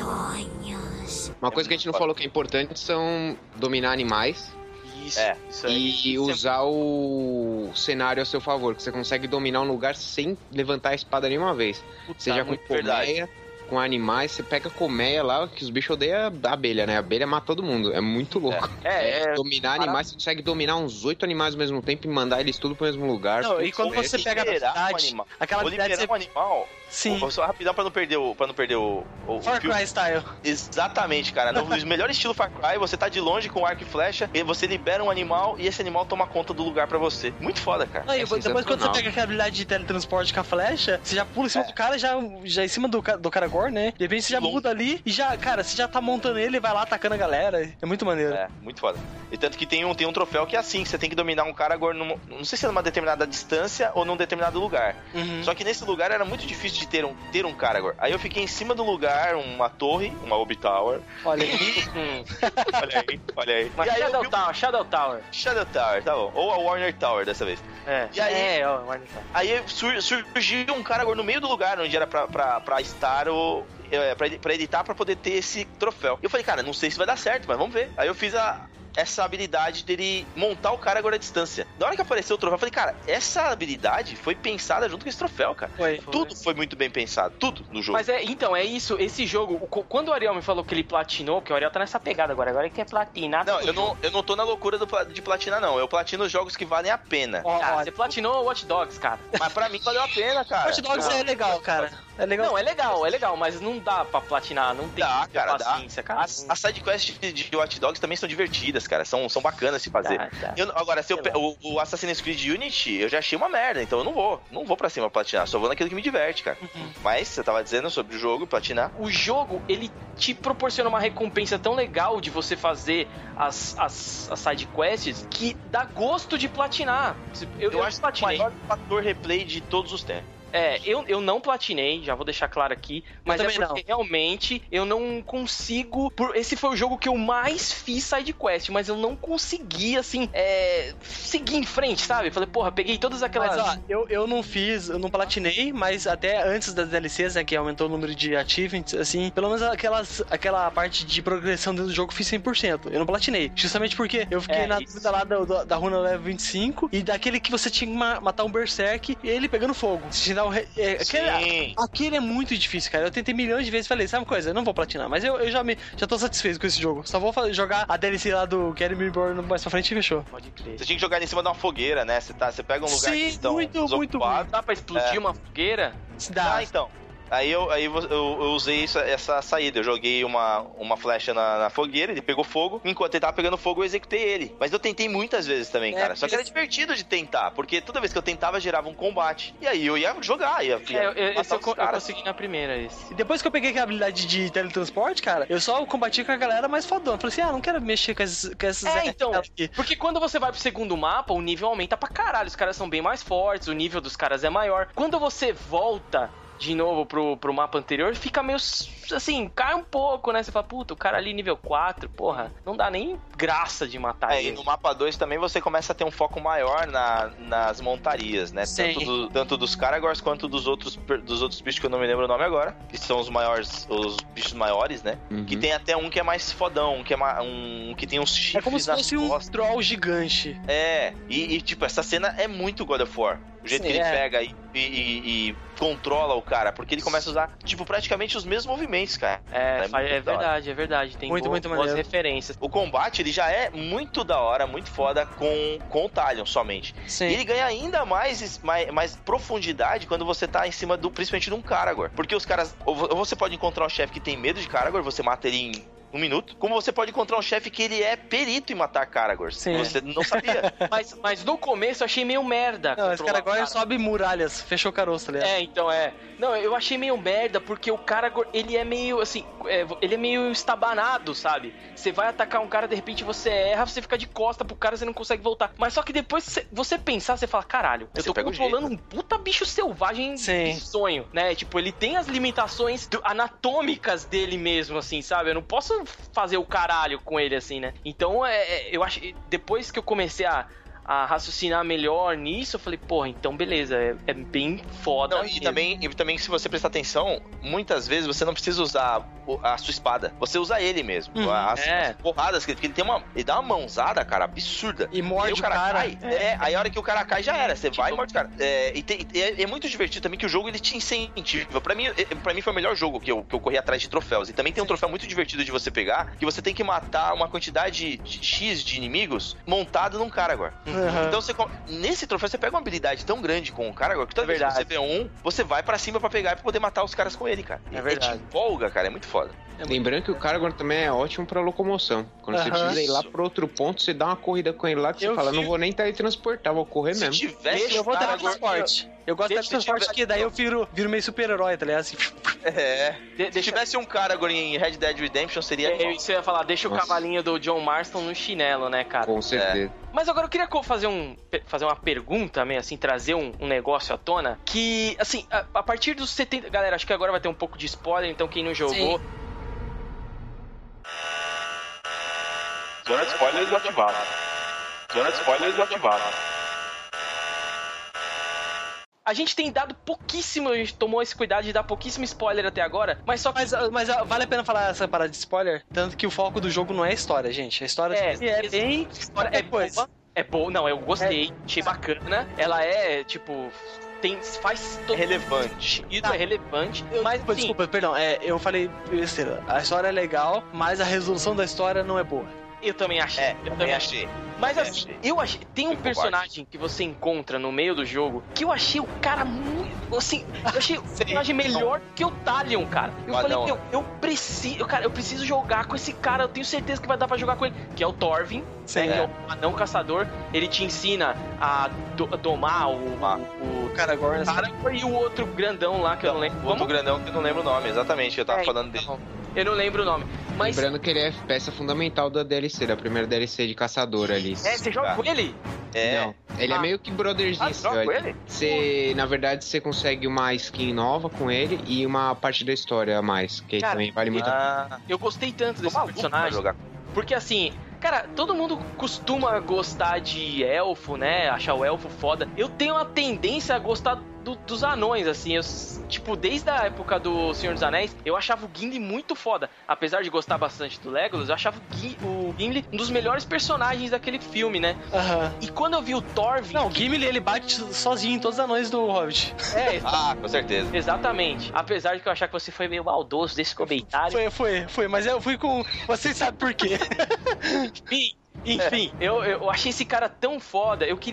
sonhos. Uma coisa que a gente não falou que é importante são dominar animais. Isso, é, isso aí. E usar o cenário a seu favor, que você consegue dominar um lugar sem levantar a espada nenhuma vez. Puta, seja com colmeia, com animais, você pega colmeia lá, que os bichos odeiam a abelha, né? A abelha mata todo mundo, é muito louco. É, é, é dominar é, animais, você consegue dominar uns oito animais ao mesmo tempo e mandar eles tudo pro mesmo lugar. Não, e quando você pega a habilidade, um aquela habilidade você... um animal. Sim. Vou só rapidão pra não perder o. Pra não perder o, o Far Cry o style. Exatamente, cara. No melhor estilo Far Cry, você tá de longe com arco e flecha, e você libera um animal e esse animal toma conta do lugar pra você. Muito foda, cara. Não, é depois quando você pega aquela habilidade de teletransporte com a flecha, você já pula em cima é. do cara, já, já em cima do, do Karagor, né? De repente você já muda ali e já, cara, você já tá montando ele e vai lá atacando a galera. É muito maneiro. É, muito foda. E tanto que tem um, tem um troféu que é assim, que você tem que dominar um Karagor num, não sei se é numa determinada distância ou num determinado lugar. Uhum. Só que nesse lugar era muito difícil de ter um, ter um Karagor. Aí eu fiquei em cima do lugar, uma torre, uma Obi Tower. Olha aí. olha aí, olha aí. Uma e aí Shadow vi... Tower, Shadow Tower. Shadow Tower, tá bom. Ou a Warner Tower dessa vez. É, e aí, é, ó, Warner Tower. Aí sur, surgiu um Karagor no meio do lugar onde era pra, pra, pra estar o... Pra, pra editar, pra poder ter esse troféu. Eu falei, cara, não sei se vai dar certo, mas vamos ver. Aí eu fiz a... essa habilidade dele montar o cara agora à distância. Na hora que apareceu o troféu, eu falei, cara, essa habilidade foi pensada junto com esse troféu, cara. Foi, foi. Tudo foi muito bem pensado, tudo no jogo. Mas é, então, é isso, esse jogo, quando o Ariel me falou que ele platinou, porque o Ariel tá nessa pegada agora, agora ele quer platinar. Não, eu não, eu não tô na loucura do, de platinar, não. Eu platino os jogos que valem a pena. Ó, cara, ó, você platinou o Watch Dogs, cara. Mas pra mim valeu a pena, cara. Watch Dogs não. é legal, cara. É legal. Não, é legal, é legal, mas não dá pra platinar, não tem dá, cara, paciência, dá. cara. As, as sidequests de, de Watch Dogs também são divertidas, cara. São, são bacanas de fazer. Dá, dá. Eu, agora, se eu, o, o Assassin's Creed Unity, eu já achei uma merda, então eu não vou. Não vou pra cima platinar, só vou naquilo que me diverte, cara. Uhum. Mas, você tava dizendo sobre o jogo, platinar. O jogo, ele te proporciona uma recompensa tão legal de você fazer as, as, as sidequests que dá gosto de platinar. Eu, eu, eu acho platinei. que é o maior fator replay de todos os tempos. É, eu, eu não platinei, já vou deixar claro aqui, mas é porque não. realmente eu não consigo... Por, esse foi o jogo que eu mais fiz sidequest, mas eu não consegui, assim, é, seguir em frente, sabe? Falei, porra, peguei todas aquelas... Mas, ó, eu, eu não fiz, eu não platinei, mas até antes das D L Cs, né, que aumentou o número de achievements, assim, pelo menos aquelas, aquela parte de progressão dentro do jogo eu fiz cem por cento. Eu não platinei, justamente porque eu fiquei é, na dúvida lá da, da, da runa level vinte e cinco e daquele que você tinha que matar um berserk e ele pegando fogo. Você tinha É, aquele, aquele é muito difícil, cara. Eu tentei milhões de vezes e falei, sabe uma coisa? Eu não vou platinar, mas eu, eu já, me, já tô satisfeito com esse jogo. Só vou fazer, jogar a D L C lá do Get Me Reborn mais pra frente e fechou. Pode crer. Você tinha que jogar em cima de uma fogueira, né? Você, tá, você pega um lugar Sim, que estão muito, muito bom. Dá pra explodir é. uma fogueira? Dá. Ah, então. Aí eu, aí eu, eu usei essa, essa saída. Eu joguei uma, uma flecha na, na fogueira, ele pegou fogo. Enquanto ele tava pegando fogo, eu executei ele. Mas eu tentei muitas vezes também, É, cara. Só que era porque- divertido de tentar, porque toda vez que eu tentava, gerava um combate. E aí eu ia jogar, ia, ia É, eu, eu, matar esse eu, os co- eu caras. consegui na primeira, esse. E depois que eu peguei aquela habilidade de teletransporte, cara, eu só combati com a galera mais fodona. Falei assim, ah, não quero mexer com esses, com esses É, então, aqui. porque quando você vai pro segundo mapa, o nível aumenta pra caralho. Os caras são bem mais fortes, o nível dos caras é maior. Quando você volta de novo pro, pro mapa anterior, fica meio, assim, cai um pouco, né? Você fala, puta, o cara ali nível quatro, porra, não dá nem graça de matar É, e ele. no mapa dois também você começa a ter um foco maior na, nas montarias, né? Sim. Tanto, do, tanto dos Caragors quanto dos outros, per- dos outros bichos que eu não me lembro o nome agora. Que são os maiores, os bichos maiores, né? Uhum. Que tem até um que é mais fodão, um que, é ma- um, que tem uns chifres É como se nas fosse um costas. troll gigante. É, e, e, tipo, essa cena é muito God of War. O jeito Sim, que ele é. pega e, e- e- e controla o cara, porque ele começa a usar, tipo, praticamente os mesmos movimentos, cara. É, É fa- muito é da hora. verdade, é verdade. Tem Muito, boa- muito boas maneiro. referências. O combate, ele já é muito da hora, muito foda com, com o Talion somente. Sim. E ele ganha ainda mais, mais, mais profundidade quando você tá em cima do, principalmente de um Caragor. Porque os caras, ou vo- ou você pode encontrar um chefe que tem medo de Caragor, você mata ele em um minuto, como você pode encontrar um chefe que ele é perito em matar Caragors. Sim. Você não sabia. Mas, mas no começo eu achei meio merda. Não, esse cara controlar agora o cara. sobe muralhas, fechou o caroço, tá ligado? É, então é. Não, eu achei meio merda, porque o cara, ele é meio, assim, é, ele é meio estabanado, sabe? Você vai atacar um cara, de repente você erra, você fica de costa pro cara, você não consegue voltar. Mas só que depois você, você pensar, você fala, caralho, eu Você tô pega o controlando um puta bicho selvagem Sim. de sonho, né? Tipo, ele tem as limitações do- anatômicas dele mesmo, assim, sabe? Eu não posso fazer o caralho com ele, assim, né? Então, é, é, eu acho, depois que eu comecei a a raciocinar melhor nisso, eu falei, porra, então beleza, é, é bem foda. Não, e, mesmo. também, e também, se você prestar atenção, muitas vezes você não precisa usar o- a sua espada. Você usa ele mesmo. Uhum, as, é. as porradas, que ele, porque ele tem uma. Ele dá uma mãozada, cara, absurda. E morde aí o cara, o cara. cai. É. aí a hora que o cara cai já era. Você vai e Tipo- morde o cara. É, e tem- e é, é muito divertido também que o jogo ele te incentiva. Pra mim, é- pra mim foi o melhor jogo que eu, que eu corri atrás de troféus. E também tem um troféu muito divertido de você pegar, que você tem que matar uma quantidade de X de inimigos montado num cara agora. Uhum. Então você, co- nesse troféu você pega uma habilidade tão grande com o cara agora que toda vez que Verdade. você vê um, você vai pra cima pra pegar e pra poder matar os caras com ele, cara. É E- verdade. E te empolga, cara, é muito foda. Lembrando que o cara agora também é ótimo pra locomoção. Quando você Aham. precisa ir lá pro outro ponto, você dá uma corrida com ele lá que você Eu fala, vi- não vou nem teletransportar, vou correr Se mesmo. tivesse Eu vou um cara teletransporte. Eu gosto de Deixa- teletransporte porque daí eu viro, viro meio super-herói, tá ligado? Assim, É. De- Se deixa- tivesse um cara agora em Red Dead Redemption, seria É, animal. isso eu ia falar, deixa o Nossa. cavalinho do John Marston no chinelo, né, cara? Com certeza. Mas agora eu queria co- fazer, um, pe- fazer uma pergunta, meio assim, trazer um, um negócio à tona. Que, assim, a, a partir dos setenta. Galera, acho que agora vai ter um pouco de spoiler, então quem não jogou. Zona de spoilers ativada. Zona de spoilers ativada. A gente tem dado pouquíssimo, a gente tomou esse cuidado de dar pouquíssimo spoiler até agora, mas só que. Mas, mas ah, vale a pena falar essa parada de spoiler? Tanto que o foco do jogo não é a história, gente. A história É, é, é bem. a história é depois. boa. É boa, não, eu gostei, achei bacana. Ela é, tipo. Tem, faz todo Relevante. sentido, Tá. é relevante. Eu- mas, desculpa, assim, desculpa, perdão. É, eu falei besteira. A história é legal, mas a resolução da história não é boa. eu também achei. É, eu também também achei. Mas Também assim, achei. eu achei. Tem um Fui personagem que você encontra no meio do jogo que eu achei o cara muito. Assim, eu achei o personagem melhor que o Talion, cara. Eu O falei, anão, meu, eu preciso. Cara, eu preciso jogar com esse cara. Eu tenho certeza que vai dar pra jogar com ele. Que é o Thorvin, Sim, né, que é. é o anão caçador. Ele te ensina a do- domar o, Ah. o, O cara agora. o cara e o outro grandão lá que eu não lembro. O outro Vamos- grandão que eu não lembro o nome, exatamente, eu tava É, falando dele. então, eu não lembro o nome. Mas. Lembrando que ele é peça fundamental da D L C, da primeira D L C de caçador ali. É, você joga Tá. com ele? É. Não, ele Ah. é meio que brotherzinho. Ah, joga com ele? Você, na verdade, você consegue uma skin nova com ele e uma parte da história a mais, que Cara, também vale muito. Ah, Eu gostei tanto tô desse maluco pra personagem. jogar. Porque assim, cara, todo mundo costuma gostar de elfo, né? Achar o elfo foda. Eu tenho uma tendência a gostar do- dos anões, assim. Eu, tipo, desde a época do Senhor dos Anéis, eu achava o Gimli muito foda. Apesar de gostar bastante do Legolas, eu achava o, Gim- o Gimli um dos melhores personagens daquele filme, né? Aham. E quando eu vi o Thorvin... Não, o Gimli ele bate sozinho em todos os anões do Hobbit. É, Ah, com certeza. exatamente. Apesar de que eu achar que você foi meio maldoso desse comentário. Foi, foi, foi, mas eu fui com. Vocês sabem por quê. Enfim, enfim, eu, eu achei esse cara tão foda. Eu queria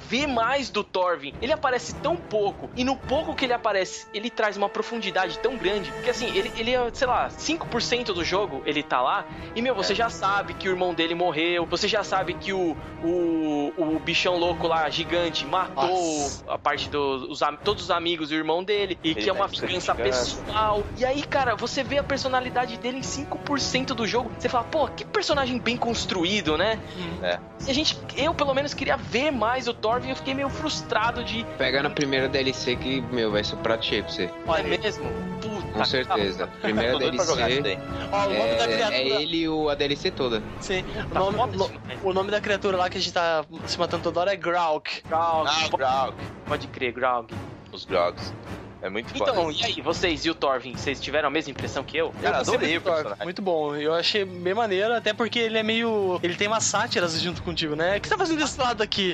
ver mais do Thorfinn. Ele aparece tão pouco, e no pouco que ele aparece, ele traz uma profundidade tão grande, que assim, ele, ele é, sei lá, cinco por cento do jogo, ele tá lá, e meu, você é. já sabe que o irmão dele morreu, você já sabe que o, o, o bichão louco lá, gigante, matou Nossa. a parte dos todos os amigos do irmão dele, e ele que é uma vingança pessoal. E aí, cara, você vê a personalidade dele em cinco por cento do jogo, você fala, pô, que personagem bem construído, né? É. E a gente, eu pelo menos queria ver mais o Thorfinn, eu fiquei meio frustrado de... Pega na primeira D L C que, meu, vai ser o prato cheio pra você. Olha mesmo? Puta, com certeza. Primeira D L C Ó, o nome é, da criatura... é ele o a D L C toda. Sim. O nome, o, o nome da criatura lá que a gente tá se matando toda hora é Grauk. Grauk. Ah, Grauk. Pode crer, Grauk. Os Grogs. É muito foda. Então, e aí, vocês e o Thorfinn, vocês tiveram a mesma impressão que eu? Cara, eu adorei o Thorfinn. personagem. Muito bom. Eu achei bem maneiro, até porque ele é meio... Ele tem umas sátiras junto contigo, né? O que você tá fazendo desse lado aqui?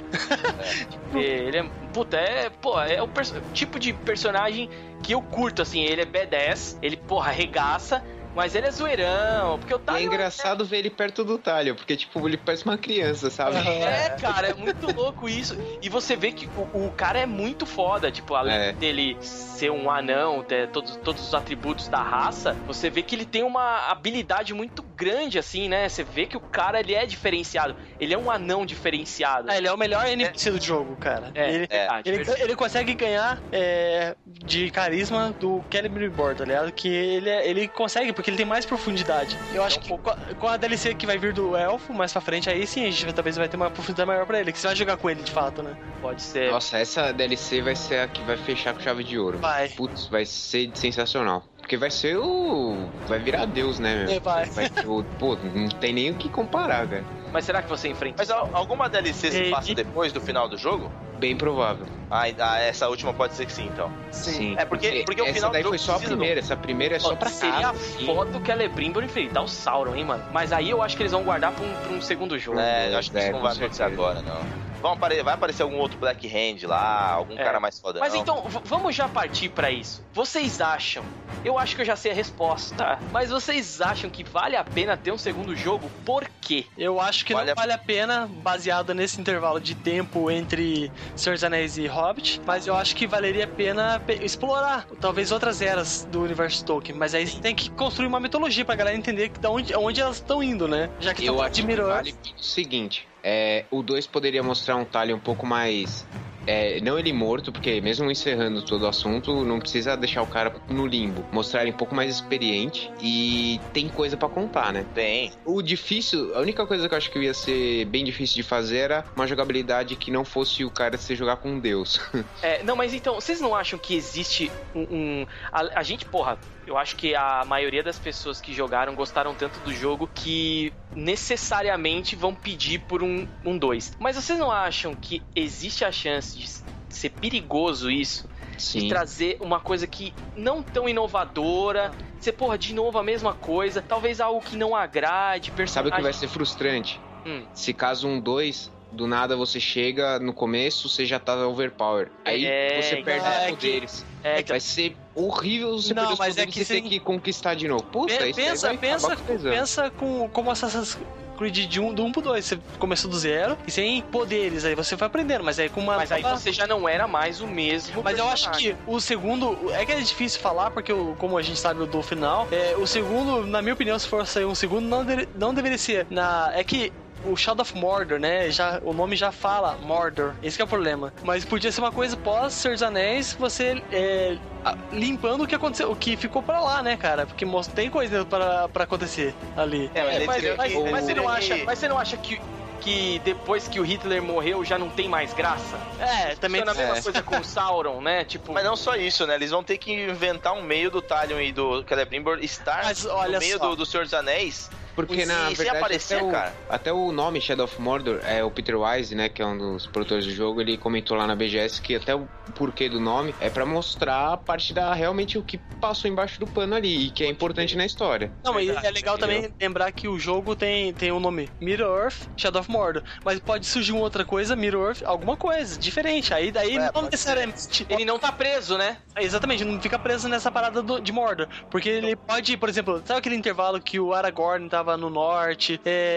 É. Ele é... Puta, é... Pô, é o perso... tipo de personagem que eu curto, assim. Ele é B dez, ele, porra, arregaça, mas ele é zoeirão, porque o Talion... É engraçado é... ver ele perto do Talion, porque, tipo, ele parece uma criança, sabe? É, cara, é muito louco isso. E você vê que o, o cara é muito foda, tipo, além é. dele ser um anão, ter todos, todos os atributos da raça, você vê que ele tem uma habilidade muito grande, assim, né? Você vê que o cara, ele é diferenciado. Ele é um anão diferenciado. É, ele é o melhor N P C é. do jogo, cara. É, ele, é, ele, ele consegue ganhar é, de carisma do Celebrimbor, tá ligado? Que ele, ele consegue, porque ele tem mais profundidade. Eu acho que com a D L C que vai vir do Elfo, mais pra frente, aí sim, a gente talvez vai ter uma profundidade maior pra ele, que você vai jogar com ele, de fato, né? Pode ser. Nossa, essa D L C vai ser a que vai fechar com chave de ouro. Vai. Putz, vai ser sensacional. Porque vai ser o... Vai virar Deus, né, meu? É, vai. vai o... Pô, não tem nem o que comparar, cara. Mas será que você enfrenta? Mas alguma D L C se e... passa depois do final do jogo? Bem provável. Ah, essa última pode ser que sim, então. Sim. sim. É porque, porque essa o final daí do jogo foi só a primeira. Do... Essa primeira é só pra seria casa. Seria foda que a Celebrimbor enfrentar o Sauron, hein, mano? Mas aí eu acho que eles vão guardar pra um, pra um segundo jogo. É, eu acho que isso é, não vai acontecer agora, não. Vão apare... Vai aparecer algum outro Black Hand lá, algum é. cara mais foda. Mas não. então, v- vamos já partir pra isso. Vocês acham, eu acho que eu já sei a resposta, mas vocês acham que vale a pena ter um segundo jogo? Por quê? Eu acho que vale não a... vale a pena, baseado nesse intervalo de tempo entre Senhor dos Anéis e Hobbit, mas eu acho que valeria a pena pe- explorar, talvez, outras eras do universo Tolkien, mas aí você tem que construir uma mitologia pra galera entender de onde, onde elas estão indo, né? Já que eu tá acho de que vale o seguinte, é, o dois poderia mostrar um Talion um pouco mais... É, não ele morto, porque mesmo encerrando todo o assunto, não precisa deixar o cara no limbo. Mostrar ele um pouco mais experiente e tem coisa pra contar, né? Tem. O difícil, a única coisa que eu acho que ia ser bem difícil de fazer era uma jogabilidade que não fosse o cara se jogar com um deus. É, não, mas então, vocês não acham que existe um... um a, a gente, porra, eu acho que a maioria das pessoas que jogaram gostaram tanto do jogo que necessariamente vão pedir por um dois. Um Mas vocês não acham que existe a chance de ser perigoso isso? Sim. De trazer uma coisa que não tão inovadora, ser, porra, de novo a mesma coisa, talvez algo que não agrade, personagem... Sabe o que vai ser frustrante? Hum. Se caso um dois... Do nada você chega no começo, você já tá overpower. Aí é, você perde é os poderes. Que, é, vai ser horrível você não, perder os mas poderes é que e sim... ter que conquistar de novo. Puta, P- isso pensa, vai pensa, com pensa com como Assassin's Creed de um, do um pro dois. Você começou do zero e sem poderes. Aí você vai aprendendo, mas aí com uma... Mas aí você já não era mais o mesmo Mas personagem. eu acho que o segundo... É que é difícil falar, porque como a gente sabe do final, é, o segundo, na minha opinião, se for sair um segundo, não, de, não deveria ser. Na, é que... O Shadow of Mordor, né? Já, o nome já fala Mordor. Esse que é o problema. Mas podia ser uma coisa pós Senhor dos Anéis, você é, limpando o que aconteceu, o que ficou pra lá, né, cara? Porque tem coisa pra, pra acontecer ali. É, mas, mas, mas, que, mas, você não acha, que... mas você não acha que, que depois que o Hitler morreu já não tem mais graça? É, também... Funciona a mesma é. coisa com o Sauron, né? Tipo... Mas não só isso, né? Eles vão ter que inventar um meio do Talion e do Celebrimbor estar mas, olha no meio só. do, do Senhor dos Anéis... Porque, e na se, verdade, se aparecer, até, o, cara. até o nome Shadow of Mordor, é o Peter Wise, né, que é um dos produtores do jogo, ele comentou lá na B G S que até o porquê do nome é pra mostrar a parte da realmente o que passou embaixo do pano ali e que é importante na história. Não, mas é legal também lembrar que o jogo tem, tem o nome Middle-earth, Shadow of Mordor, mas pode surgir uma outra coisa, Middle-earth, alguma coisa diferente. Aí daí é, não necessariamente... Ele não tá preso, né? Exatamente, não fica preso nessa parada do, de Mordor, porque ele pode, por exemplo, sabe aquele intervalo que o Aragorn tava no norte, é,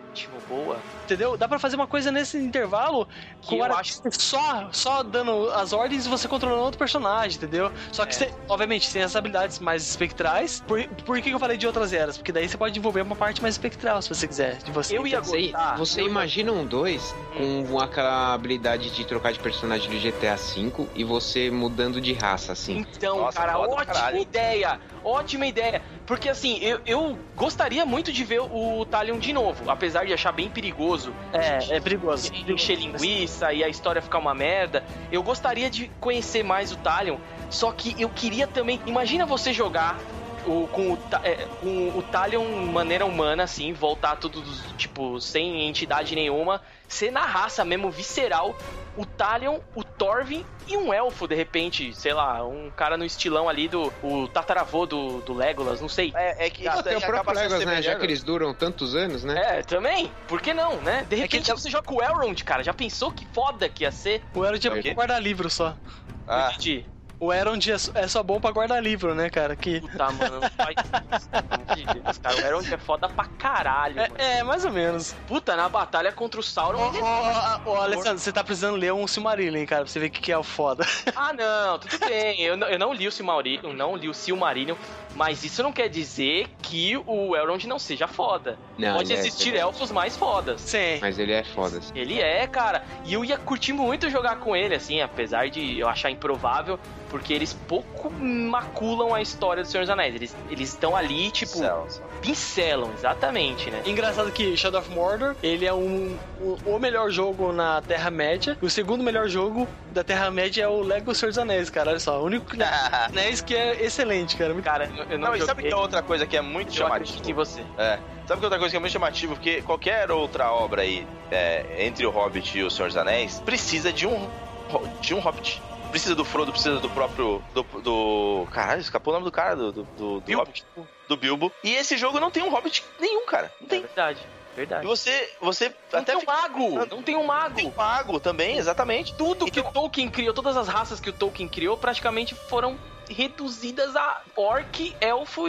Ótimo, boa. Entendeu? Dá pra fazer uma coisa nesse intervalo Que com o eu Aragorn acho- só, só dando as ordens e você controlando outro personagem, entendeu? Só que, É. você, obviamente, sem as habilidades mais espectrais. Por, por que eu falei de outras eras? Porque daí você pode desenvolver uma parte mais espectral, se você quiser, de você. Eu ia Você, gostar. você eu ia- imagina um dois com aquela habilidade de trocar de personagem do G T A cinco e você mudando de raça, assim. Então, Nossa, cara, foda pra ótima caralho. ideia! Ótima ideia! Porque assim, eu, eu gostaria muito de ver o Talion de novo, apesar de achar bem perigoso. É, é perigoso. Encher linguiça e a história ficar uma merda. Eu gostaria de conhecer mais o Talion, só que eu queria também. Imagina você jogar o, com, o, Ta- é, com o Talion maneira humana, assim, voltar tudo, tipo, sem entidade nenhuma, ser na raça mesmo, visceral. O Talion, o Thorfinn e um elfo, de repente, sei lá, um cara no estilão ali do o tataravô do, do Legolas, não sei. É, é que Ah, isso tem daí o próprio acaba se Legolas, né? Já assemelhando. que eles duram tantos anos, né? É, também. Por que não, né? De repente que- você joga com o Elrond, cara. Já pensou que foda que ia ser? O Elrond é O bom quê? pra guardar livro só. Ah, Entendi. O Elrond é só- é só bom pra guardar livro, né, cara? Que... Puta, mano, não faz isso, cara. O Elrond é foda pra caralho, mano. É, é, mais ou menos. Puta, na batalha contra o Sauron. Ô, ele é- ô, ô, ô, Alessandro, você tá precisando ler um Silmarillion, cara, pra você ver o que, que é o foda. Ah, não, tudo bem. Eu não, eu não li o Silmarillion, eu não li o Silmarillion, mas isso não quer dizer que o Elrond não seja foda. Não, Pode ele é, existir ele é. elfos mais fodas. Sim. Mas ele é foda, assim. Ele é, cara. E eu ia curtir muito jogar com ele, assim, apesar de eu achar improvável, porque eles pouco maculam a história do Senhor dos Anéis. Eles eles estão ali, tipo, céu, céu. pincelam, exatamente, né? Engraçado que Shadow of Mordor, ele é um, o, o melhor jogo na Terra-média. E o segundo melhor jogo da Terra-média é o Lego Senhor dos Anéis, cara. Olha só, o único Anéis que é excelente, cara. Muito... Cara, eu não, Não, e sabe joguei, que é outra coisa que é muito eu acredito em chamativa? você. É. Sabe que outra coisa que é muito chamativa? Porque qualquer outra obra aí, é, entre o Hobbit e o Senhor dos Anéis, precisa de um, de um Hobbit. Precisa do Frodo, precisa do próprio. Do. do caralho, escapou o nome do cara, do. do, do, do Bilbo. Hobbit. Do Bilbo. E esse jogo não tem um Hobbit nenhum, cara. Não É tem. verdade, E verdade. você. Você Não até tem um fica- mago! Não tem um mago! Tem um mago também, exatamente. Tudo que Então- o Tolkien criou, todas as raças que o Tolkien criou, praticamente foram reduzidas a orc, elfo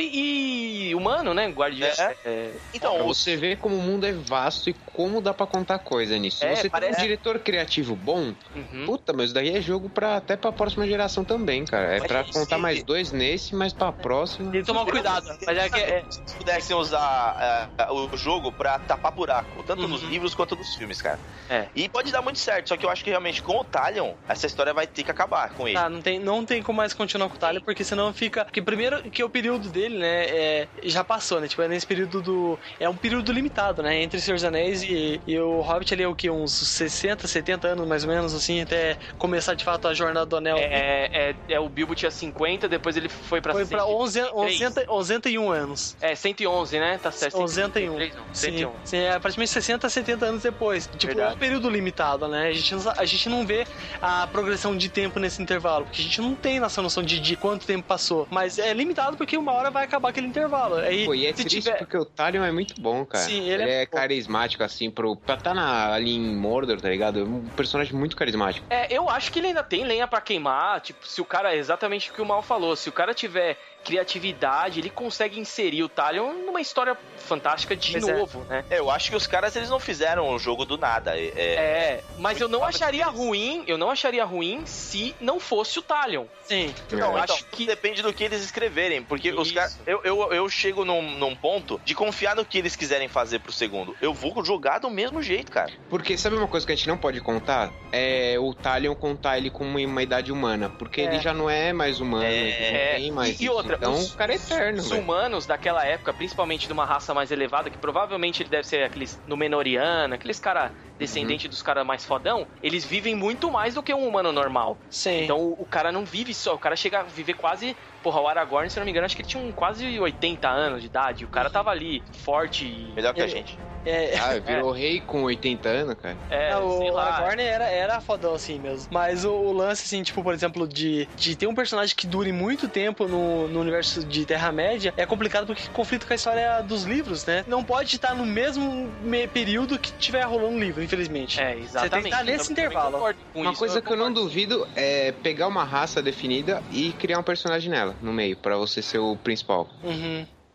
e humano, né? Guardião. É. É, Então, Pra o- você ver como o mundo é vasto e como dá pra contar coisa nisso. Se É, você parece- tem um diretor criativo bom, uhum. puta, mas daí é jogo pra, até pra próxima geração também, cara. É Mas pra sim, contar sim. mais dois nesse, mas pra próxima... Tem que tomar cuidado. Mas é que é, se pudessem usar é, o jogo pra tapar buraco, tanto Uhum. nos livros quanto nos filmes, cara. É. E pode dar muito certo, só que eu acho que realmente com o Talion, essa história vai ter que acabar com ele. Tá, não tem, não tem como mais continuar com o Talion, porque senão fica... Porque primeiro que o período dele, né, é, já passou, né? Tipo, é nesse período do... É um período limitado, né? Entre Senhor dos Anéis e, e o Hobbit ali é o que? Uns sessenta, setenta anos, mais ou menos, assim, até começar, de fato, a Jornada do Anel. É, é, é, o Bilbo tinha cinquenta, depois ele foi pra Foi pra cento e onze, três. onze, onze e um anos. É, cento e onze, né? Tá certo. onze e um. cento e três, não, cento e Sim, um. sim, é praticamente sessenta, setenta anos depois. Tipo, Verdade. é um período limitado, né? A gente, não, a gente não vê a progressão de tempo nesse intervalo, porque a gente não tem essa noção de, de quanto tempo passou. Mas é limitado porque uma hora vai acabar aquele intervalo. Aí, Pô, e é se triste tiver... porque o Talion é muito bom, cara. Sim, ele é é bom. carismático, assim, pro... pra tá na, ali em Mordor, tá ligado? É um personagem muito carismático. É, eu acho que ele ainda tem lenha pra queimar, tipo, se o cara, exatamente o que o Mal falou, se o cara tiver criatividade, ele consegue inserir o Talion numa história fantástica de Pois é. novo, né? É, eu acho que os caras eles não fizeram o jogo do nada. É, É, mas muito eu não fácil acharia deles. ruim, eu não acharia ruim se não fosse o Talion. Sim. Não, É. então, acho que- depende do que eles escreverem, porque os Isso. caras. Eu, eu, eu chego num, num ponto de confiar no que eles quiserem fazer pro segundo. Eu vou jogar do mesmo jeito, cara. Porque sabe uma coisa que a gente não pode contar? É o Talion contar ele com uma, uma idade humana. Porque É. ele já não é mais humano, É. ele não tem mais E- e isso. outra, Então os- o cara é eterno, Os velho. humanos daquela época, principalmente de uma raça mais elevada, que provavelmente ele deve ser aqueles Númenóreano, aqueles cara descendente dos caras mais fodão, eles vivem muito mais do que um humano normal. Sim. Então o, o cara não vive só, o cara chega a viver quase. Porra, o Aragorn, se eu não me engano, acho que ele tinha um, quase oitenta anos de idade. O cara tava ali, forte e. Melhor que a Ele- gente. É, Ah, virou rei com oitenta anos, cara. É, Não, sei o lá. Aragorn era, era fodão assim mesmo. Mas o, o lance, assim, tipo, por exemplo, de, de ter um personagem que dure muito tempo no, no universo de Terra-média é complicado porque conflita com a história dos livros, né? Não pode estar no mesmo me- período que tiver rolando um livro, infelizmente. É, exatamente. Você tem que estar nesse Eu também intervalo. concordo com Uma isso. coisa que eu não duvido é pegar uma raça definida e criar um personagem nela, no meio, pra você ser o principal. Uhum.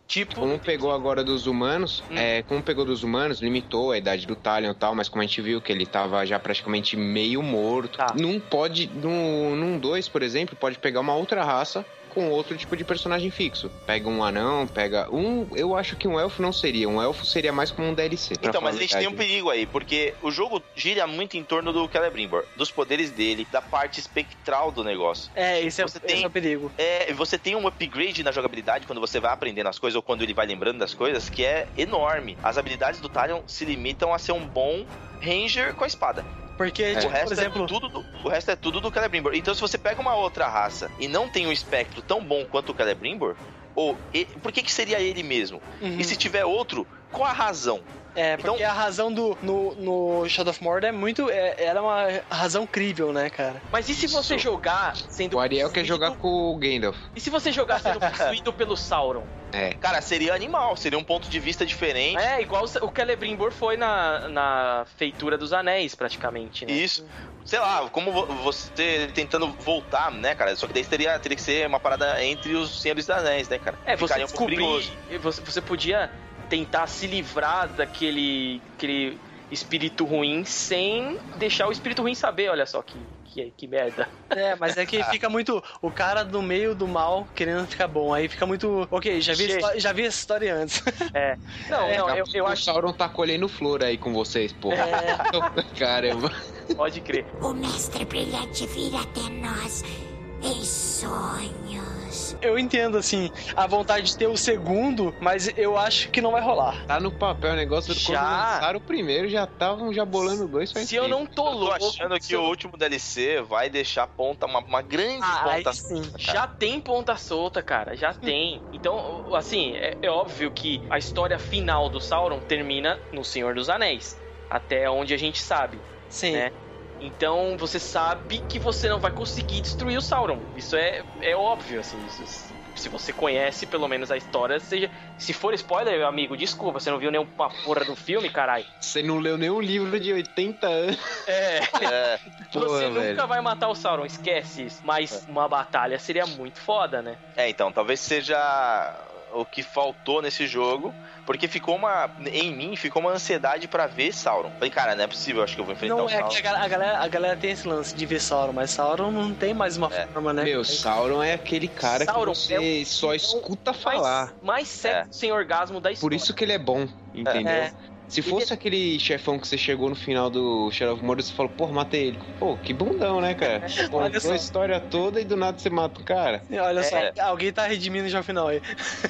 Tipo... Como pegou agora dos humanos, hum. é, como pegou dos humanos, limitou a idade do Talion e tal, mas como a gente viu que ele tava já praticamente meio morto, tá. Não pode, num, num dois, por exemplo, pode pegar uma outra raça com outro tipo de personagem fixo. Pega um anão, pega um... Eu acho que um elfo não seria. Um elfo seria mais como um D L C. Então, mas a gente tem um perigo aí, porque o jogo gira muito em torno do Celebrimbor, dos poderes dele, da parte espectral do negócio. É, esse é, você tem, esse é o perigo. É, você tem um upgrade na jogabilidade quando você vai aprendendo as coisas, ou quando ele vai lembrando das coisas, que é enorme. As habilidades do Talion se limitam a ser um bom ranger com a espada. Porque, é. tipo, o, resto por exemplo... é tudo do, o resto é tudo do Celebrimbor. Então, se você pega uma outra raça e não tem um espectro tão bom quanto o Celebrimbor, ou ele, por que que seria ele mesmo? Uhum. E se tiver outro, qual a razão? É, porque então, a razão do no, no Shadow of Mordor é muito... É, era uma razão crível, né, cara? Mas e se você Isso. jogar sendo... O Ariel quer jogar com o Gandalf. E se você jogar sendo possuído pelo Sauron? É. Cara, seria animal, seria um ponto de vista diferente. É, igual o Celebrimbor foi na, na feitura dos anéis, praticamente, né? Isso. Sei lá, como você tentando voltar, né, cara? Só que daí teria, teria que ser uma parada entre os Senhores dos Anéis, né, cara? É, você Ficaria descobrir... Um você, você podia tentar se livrar daquele aquele espírito ruim sem deixar o espírito ruim saber, olha só que... Que, que merda. É, mas é que fica muito... O cara no meio do mal querendo ficar bom. Aí fica muito... Ok, já vi, histó- já vi essa história antes. É. Não, é, não, eu, eu o acho... O Sauron tá colhendo flor aí com vocês, porra. É. Caramba. Pode crer. O mestre brilhante vira até nós em sonhos. Eu entendo, assim, a vontade de ter o segundo, mas eu acho que não vai rolar. Tá no papel o negócio do quando lançaram o primeiro, já estavam já bolando dois. Se eu não tô louco... Eu tô achando que eu... o último D L C vai deixar ponta, uma, uma grande ah, ponta sim. solta. Já tem ponta solta, cara, já tem. Então, assim, é, é óbvio que a história final do Sauron termina no Senhor dos Anéis. Até onde a gente sabe. Sim. Né? Então você sabe que você não vai conseguir destruir o Sauron. Isso é, é óbvio, assim. Isso, se você conhece pelo menos a história, seja. Se for spoiler, meu amigo, desculpa, você não viu nenhuma porra do filme, caralho. Você não leu nenhum livro de oitenta anos. É. é. Você Porra, nunca velho. vai matar o Sauron, esquece isso. Mas é. uma batalha seria muito foda, né? É, então, talvez seja o que faltou nesse jogo, porque ficou uma... Em mim, ficou uma ansiedade pra ver Sauron. Falei, cara, não é possível, acho que eu vou enfrentar não, o Sauron. Não, é que a galera, a galera tem esse lance de ver Sauron, mas Sauron não tem mais uma é. forma, né? Meu, Sauron é aquele cara Sauron que você é o... só escuta falar. Mais, mais sexo é. sem orgasmo da história. Por isso que ele é bom, entendeu? É. Se fosse ele... aquele chefão que você chegou no final do Shadow of Mordor, você falou, pô, matei ele. Pô, que bundão, né, cara? Contou a história toda e do nada você mata o cara. E olha é. só, alguém tá redimindo já o final aí.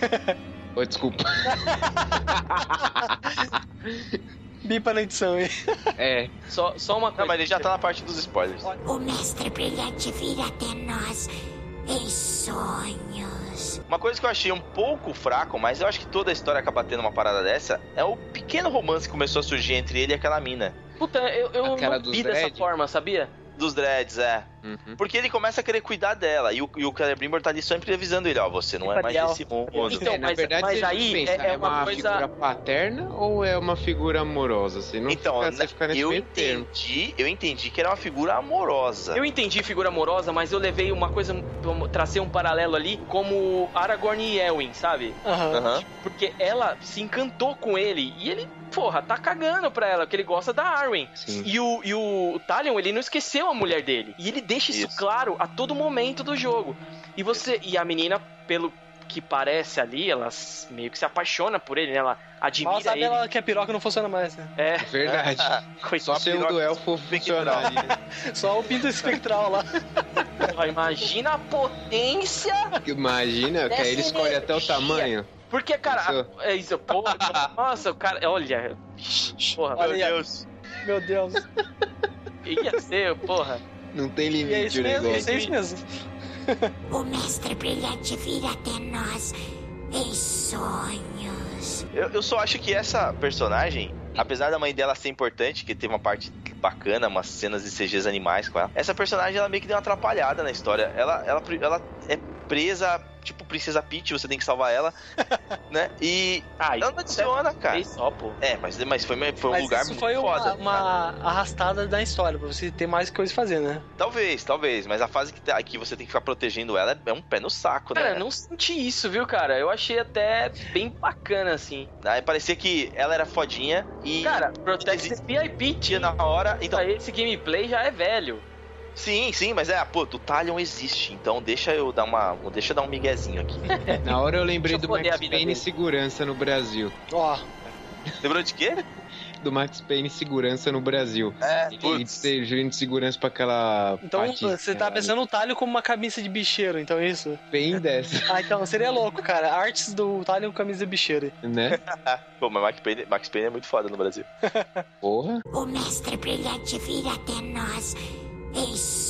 Oi, desculpa. Bipa na edição aí. É. Só, só uma coisa. Não, mas ele já tá na parte dos spoilers. O mestre brilhante vira até nós em sonhos. Uma coisa que eu achei um pouco fraco, mas eu acho que toda a história acaba tendo uma parada dessa, é o pequeno romance que começou a surgir entre ele e aquela mina. Puta, eu, eu não vi dessa forma, sabia? Dos dreads, é. Uhum. Porque ele começa a querer cuidar dela. E o, e o Celebrimbor tá ali sempre avisando ele, ó, você não é mais desse mundo. Então, é, na mas, verdade, mas aí pensa, é, é uma, uma coisa... figura paterna ou é uma figura amorosa? Você não então, fica, você fica nesse eu meio entendi, termo. eu entendi que era uma figura amorosa. Eu entendi figura amorosa, mas eu levei uma coisa, tracei um paralelo ali, como Aragorn e Elwin, sabe? Aham. Uhum. Porque ela se encantou com ele e ele, porra, tá cagando pra ela, porque ele gosta da Arwen. Sim. E o, e o Talion, ele não esqueceu a mulher dele. E ele deixa isso, isso claro a todo momento do jogo. E você, e a menina, pelo que parece ali, ela meio que se apaixona por ele, né? Ela admira Mal sabe ele. Ela que a piroca não funciona mais, né? É. Verdade. Só a piroca do elfo funcionar. Só o pinto espectral lá. Imagina a potência. Imagina, que aí ele escolhe até o tamanho. Porque, cara, é isso, porra, nossa, o cara, olha, porra, meu Deus. Meu Deus. Ia ser, porra. Não tem limite é isso o mesmo, negócio. É isso mesmo. O mestre brilhante vira até nós em sonhos. Eu, eu só acho que essa personagem, apesar da mãe dela ser importante, que teve uma parte bacana, umas cenas de C Gs animais com ela, essa personagem ela meio que deu uma atrapalhada na história. Ela, ela, ela é presa tipo Princesa Peach, você tem que salvar ela, né? E ah, ela não adiciona, cara. Só, pô. É, mas, mas foi, foi um mas lugar isso muito foi foda. Foi uma, uma arrastada da história, pra você ter mais coisa a fazer, né? Talvez, talvez, mas a fase que, que você tem que ficar protegendo ela é um pé no saco, cara, né? Cara, não senti isso, viu, cara? Eu achei até bem bacana, assim. Aí parecia que ela era fodinha e... Cara, Protect the V I P tinha na hora, então esse gameplay já é velho. Sim, sim, mas é, pô, o Talion existe, então deixa eu dar uma, deixa eu dar um miguezinho aqui. Na hora eu lembrei do Max Payne Segurança no Brasil. Ó. Lembrou de quê? Do Max Payne Segurança no Brasil. É, e ser gerente de segurança pra aquela... Então você tá pensando no Talion como uma camisa de bicheiro, então é isso? Bem dessa. Ah, então seria louco, cara. Artes do Talion com camisa de bicheiro. Né? Pô, mas Max Payne, Max Payne é muito foda no Brasil. Porra. O mestre brilhante vira até nós em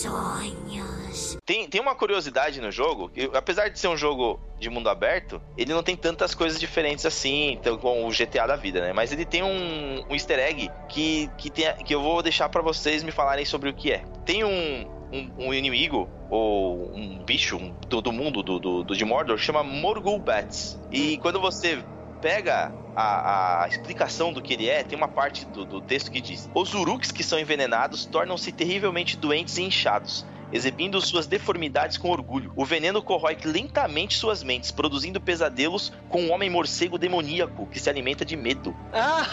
sonhos. Tem, tem uma curiosidade no jogo, que, apesar de ser um jogo de mundo aberto, ele não tem tantas coisas diferentes assim, então, com o G T A da vida, né? Mas ele tem um, um easter egg que, que, tem, que eu vou deixar pra vocês me falarem sobre o que é. Tem um, um, um inimigo, ou um bicho um, do, do mundo do, do, do de Mordor, chama Morgul Bats. E quando você pega a, a explicação do que ele é, tem uma parte do, do texto que diz: os uruks que são envenenados tornam-se terrivelmente doentes e inchados, exibindo suas deformidades com orgulho. O veneno corrói lentamente suas mentes, produzindo pesadelos com um homem morcego demoníaco que se alimenta de medo. Ah,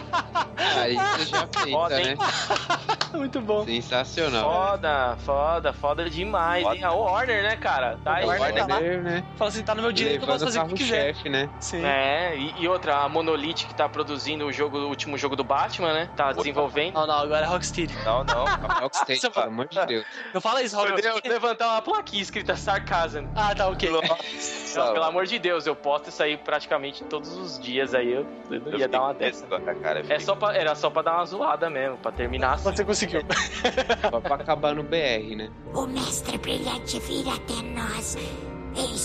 Aí você já fez, Foda, né? hein? Muito bom. Sensacional. Foda, foda, foda demais, Foda. hein? A Warner, né, cara? Tá aí, O Warner tá lá. né? Fala assim, tá no meu direito, eu posso fazer o que quiser. Chefe, né? Sim. É, e, e outra, a Monolith que tá produzindo o jogo, o último jogo do Batman, né? Tá desenvolvendo. Não, não, agora é Rocksteady. Não, não. Rocksteady, Você pelo amor de Deus. Não fala isso, Poderia Rocksteady. levantar uma plaquinha escrita Sarcasm. Ah, tá, ok. Não, pelo amor de Deus, eu posto isso aí praticamente todos os dias aí, eu, eu Eu ia dar uma fiquei dessa. com essa, cara, eu É fiquei- só pra, era só pra dar uma zoada mesmo, pra terminar assim. Você conseguiu. Só pra acabar no B R, né? O mestre brilhante vira até nós em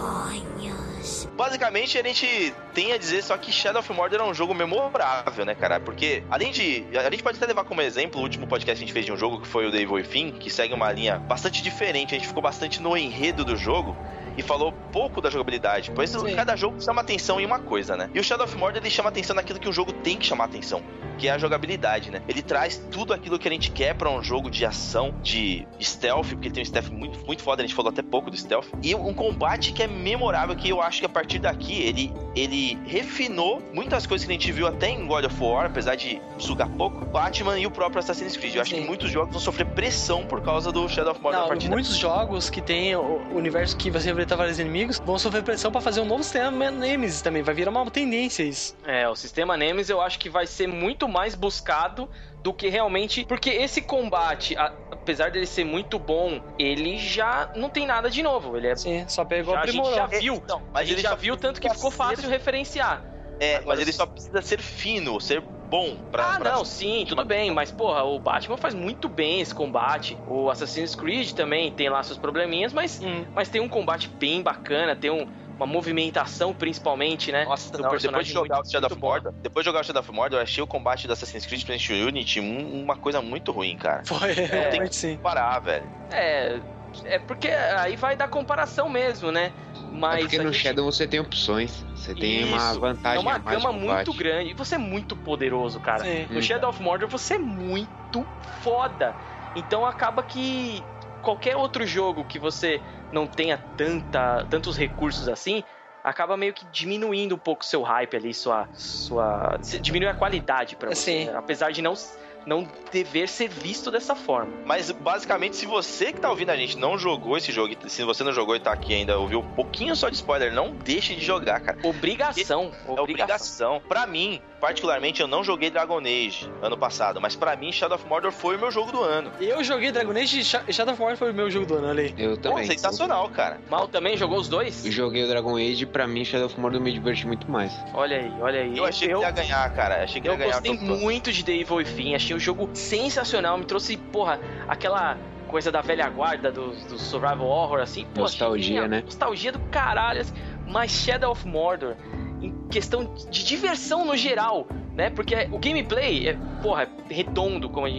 sonhos. Basicamente, a gente tem a dizer só que Shadow of Mordor é um jogo memorável, né, cara? Porque, além de... A gente pode até levar como exemplo o último podcast que a gente fez de um jogo, que foi o The Evil Within, que segue uma linha bastante diferente. A gente ficou bastante no enredo do jogo e falou pouco da jogabilidade, pois Sim. cada jogo chama atenção em uma coisa, né? E o Shadow of Mordor, ele chama atenção naquilo que um jogo tem que chamar atenção, que é a jogabilidade, né? Ele traz tudo aquilo que a gente quer pra um jogo de ação, de stealth, porque ele tem um stealth muito, muito foda, a gente falou até pouco do stealth, e um combate que é memorável, que eu acho que a partir daqui ele, ele refinou muitas coisas que a gente viu até em God of War, apesar de sugar pouco, Batman e o próprio Assassin's Creed. Eu acho Sim. que muitos jogos vão sofrer pressão por causa do Shadow of Mordor a Não, partir muitos jogos que tem o universo que você enfrenta vários inimigos vão sofrer pressão pra fazer um novo sistema Nemesis também. Vai virar uma tendência isso. É, o sistema Nemesis eu acho que vai ser muito mais buscado do que realmente... Porque esse combate, a- apesar dele ser muito bom, ele já não tem nada de novo. Ele é... Sim, só pegou Já, a gente aprimorou. já viu, Então, a mas gente ele já só viu tanto que precisa ficou ser- fácil referenciar. É, Agora, mas ele se- só precisa ser fino, ser bom pra... Ah, pra- não, sim, tudo bem, mas porra, o Batman faz muito bem esse combate. O Assassin's Creed também tem lá seus probleminhas, mas, Hum. mas tem um combate bem bacana, tem um- uma movimentação principalmente, né? Nossa, do não, depois de personagem jogar muito- o Shadow muito of bom. Mordor, depois de jogar o Shadow of Mordor, eu achei o combate do Assassin's Creed PlayStation Unity um- uma coisa muito ruim, cara. Foi, realmente sim. Parar, velho. É, é porque aí vai dar comparação mesmo, né? Mas É porque a no gente- Shadow você tem opções. Você tem uma Isso, vantagem é uma a mais de gama combate. muito grande. E você é muito poderoso, cara. Sim. No Hum. Shadow of Mordor você é muito foda. Então acaba que qualquer outro jogo que você não tenha tanta, tantos recursos assim, acaba meio que diminuindo um pouco o seu hype ali, sua. sua diminui a qualidade pra você. Sim. né? Apesar de não, não dever ser visto dessa forma. Mas basicamente, se você que tá ouvindo a gente não jogou esse jogo, se você não jogou e tá aqui ainda, ouviu um pouquinho só de spoiler, não deixe de jogar, cara. Obrigação. É obrigação. Pra mim, particularmente, eu não joguei Dragon Age ano passado, mas pra mim, Shadow of Mordor foi o meu jogo do ano. Eu joguei Dragon Age e Sha- Shadow of Mordor foi o meu jogo do ano, olha aí. Eu Pô, também. sensacional, cara. Mal também jogou os dois? Eu joguei o Dragon Age e pra mim Shadow of Mordor me diverti muito mais. Olha aí, olha aí. Eu achei que ele ia ganhar, cara. Achei que ele Eu ia ganhar. gostei o jogo todo. muito de The Evil Within, achei o jogo sensacional, me trouxe, porra, aquela coisa da velha guarda do, do survival horror, assim, pô, Nostalgia, achei genial. né? Nostalgia do caralho, assim, mas Shadow of Mordor, em questão de diversão no geral, né, porque o gameplay é, porra, é redondo, como a gente já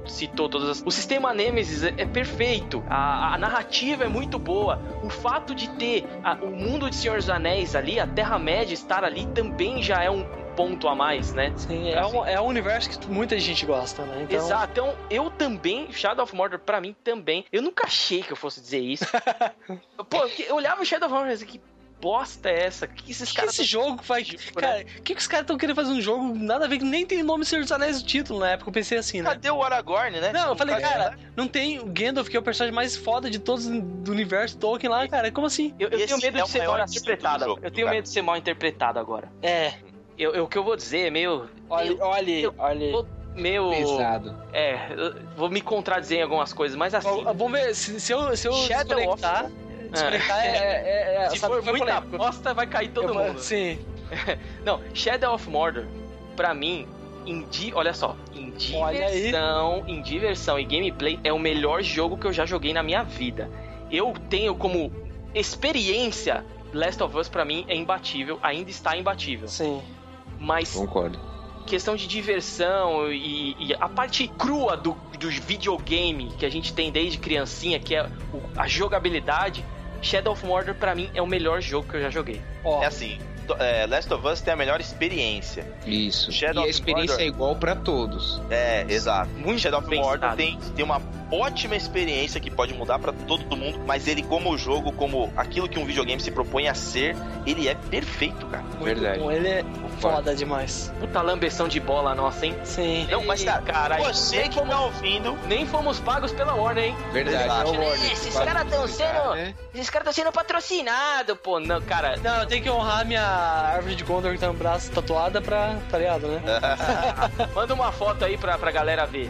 citou todas as... O sistema Nemesis é, é perfeito, a, a narrativa é muito boa, o fato de ter a, o mundo de Senhor dos Anéis ali, a Terra-média estar ali também já é um ponto a mais, né? Sim, é, assim. um, é um universo que muita gente gosta, né? Então... Exato, então eu também, Shadow of Mordor pra mim também, eu nunca achei que eu fosse dizer isso. Pô, eu olhava o Shadow of Mordor e assim, que bosta é essa? Que esses que caras esse jogo faz? Cara, o que, que os caras estão querendo fazer um jogo nada a ver, que nem tem nome Senhor dos Anéis no título na época, eu pensei assim, né? Cadê o Aragorn, né? Não, eu falei, Cadê, cara, né? não tem o Gandalf, que é o personagem mais foda de todos do universo Tolkien lá, cara, como assim? Eu, eu E tenho esse medo é de o ser maior mal assunto interpretado. do jogo, Eu tenho cara. medo de ser mal interpretado agora. É, Eu, eu- o que eu vou dizer é meio... olha, meio- olha, eu- olha. vou- meio... Pesado. É, eu vou me contradizer em algumas coisas, mas assim... Ó, vamos ver, se, se eu, se eu Shadow of- desconectar, desconectar é... é, é Se sabe for o que eu muita falei? bosta, vai cair todo Eu- mundo. Sim. Não, Shadow of Mordor, pra mim, em di... olha só, em Olha aí. diversão, em diversão e gameplay, é o melhor jogo que eu já joguei na minha vida. Eu tenho como experiência, Last of Us pra mim é imbatível, ainda está imbatível. Sim. Mas Concordo. questão de diversão e, e a parte crua do, do videogame que a gente tem desde criancinha, que é o- a jogabilidade, Shadow of Mordor pra mim é o melhor jogo que eu já joguei. Ó, É assim, to- é, Last of Us tem a melhor experiência. Isso. Shadow e a of experiência Mordor- é igual pra todos. É, exato. Muito Shadow of Mordor pensado. tem, tem uma ótima experiência que pode mudar pra todo mundo, mas ele como jogo, como aquilo que um videogame se propõe a ser, ele é perfeito, cara. muito verdade. bom, ele é foda demais. Puta lambeção de bola nossa, hein? Sim. Não, mas cara, Cara, você nem que tá ouvindo, Nem fomos pagos pela Warner, hein? Verdade. Exato. É o Warner. Esses Quase caras tão explicar, sendo- né? Esses caras estão sendo patrocinados, pô. Não, cara. Não, eu tenho que honrar minha árvore de Gondor que tá no braço tatuada pra... tá ligado, né? Manda uma foto aí pra, pra galera ver.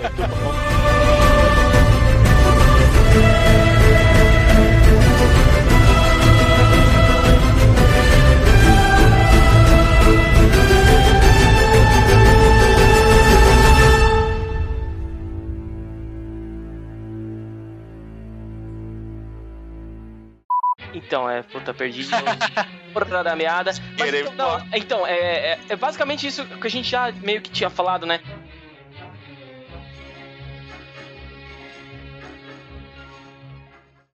Então, é, puta, perdi de novo. Porra da meada. Mas Queremos então, não, então é, é- é basicamente isso que a gente já meio que tinha falado, né?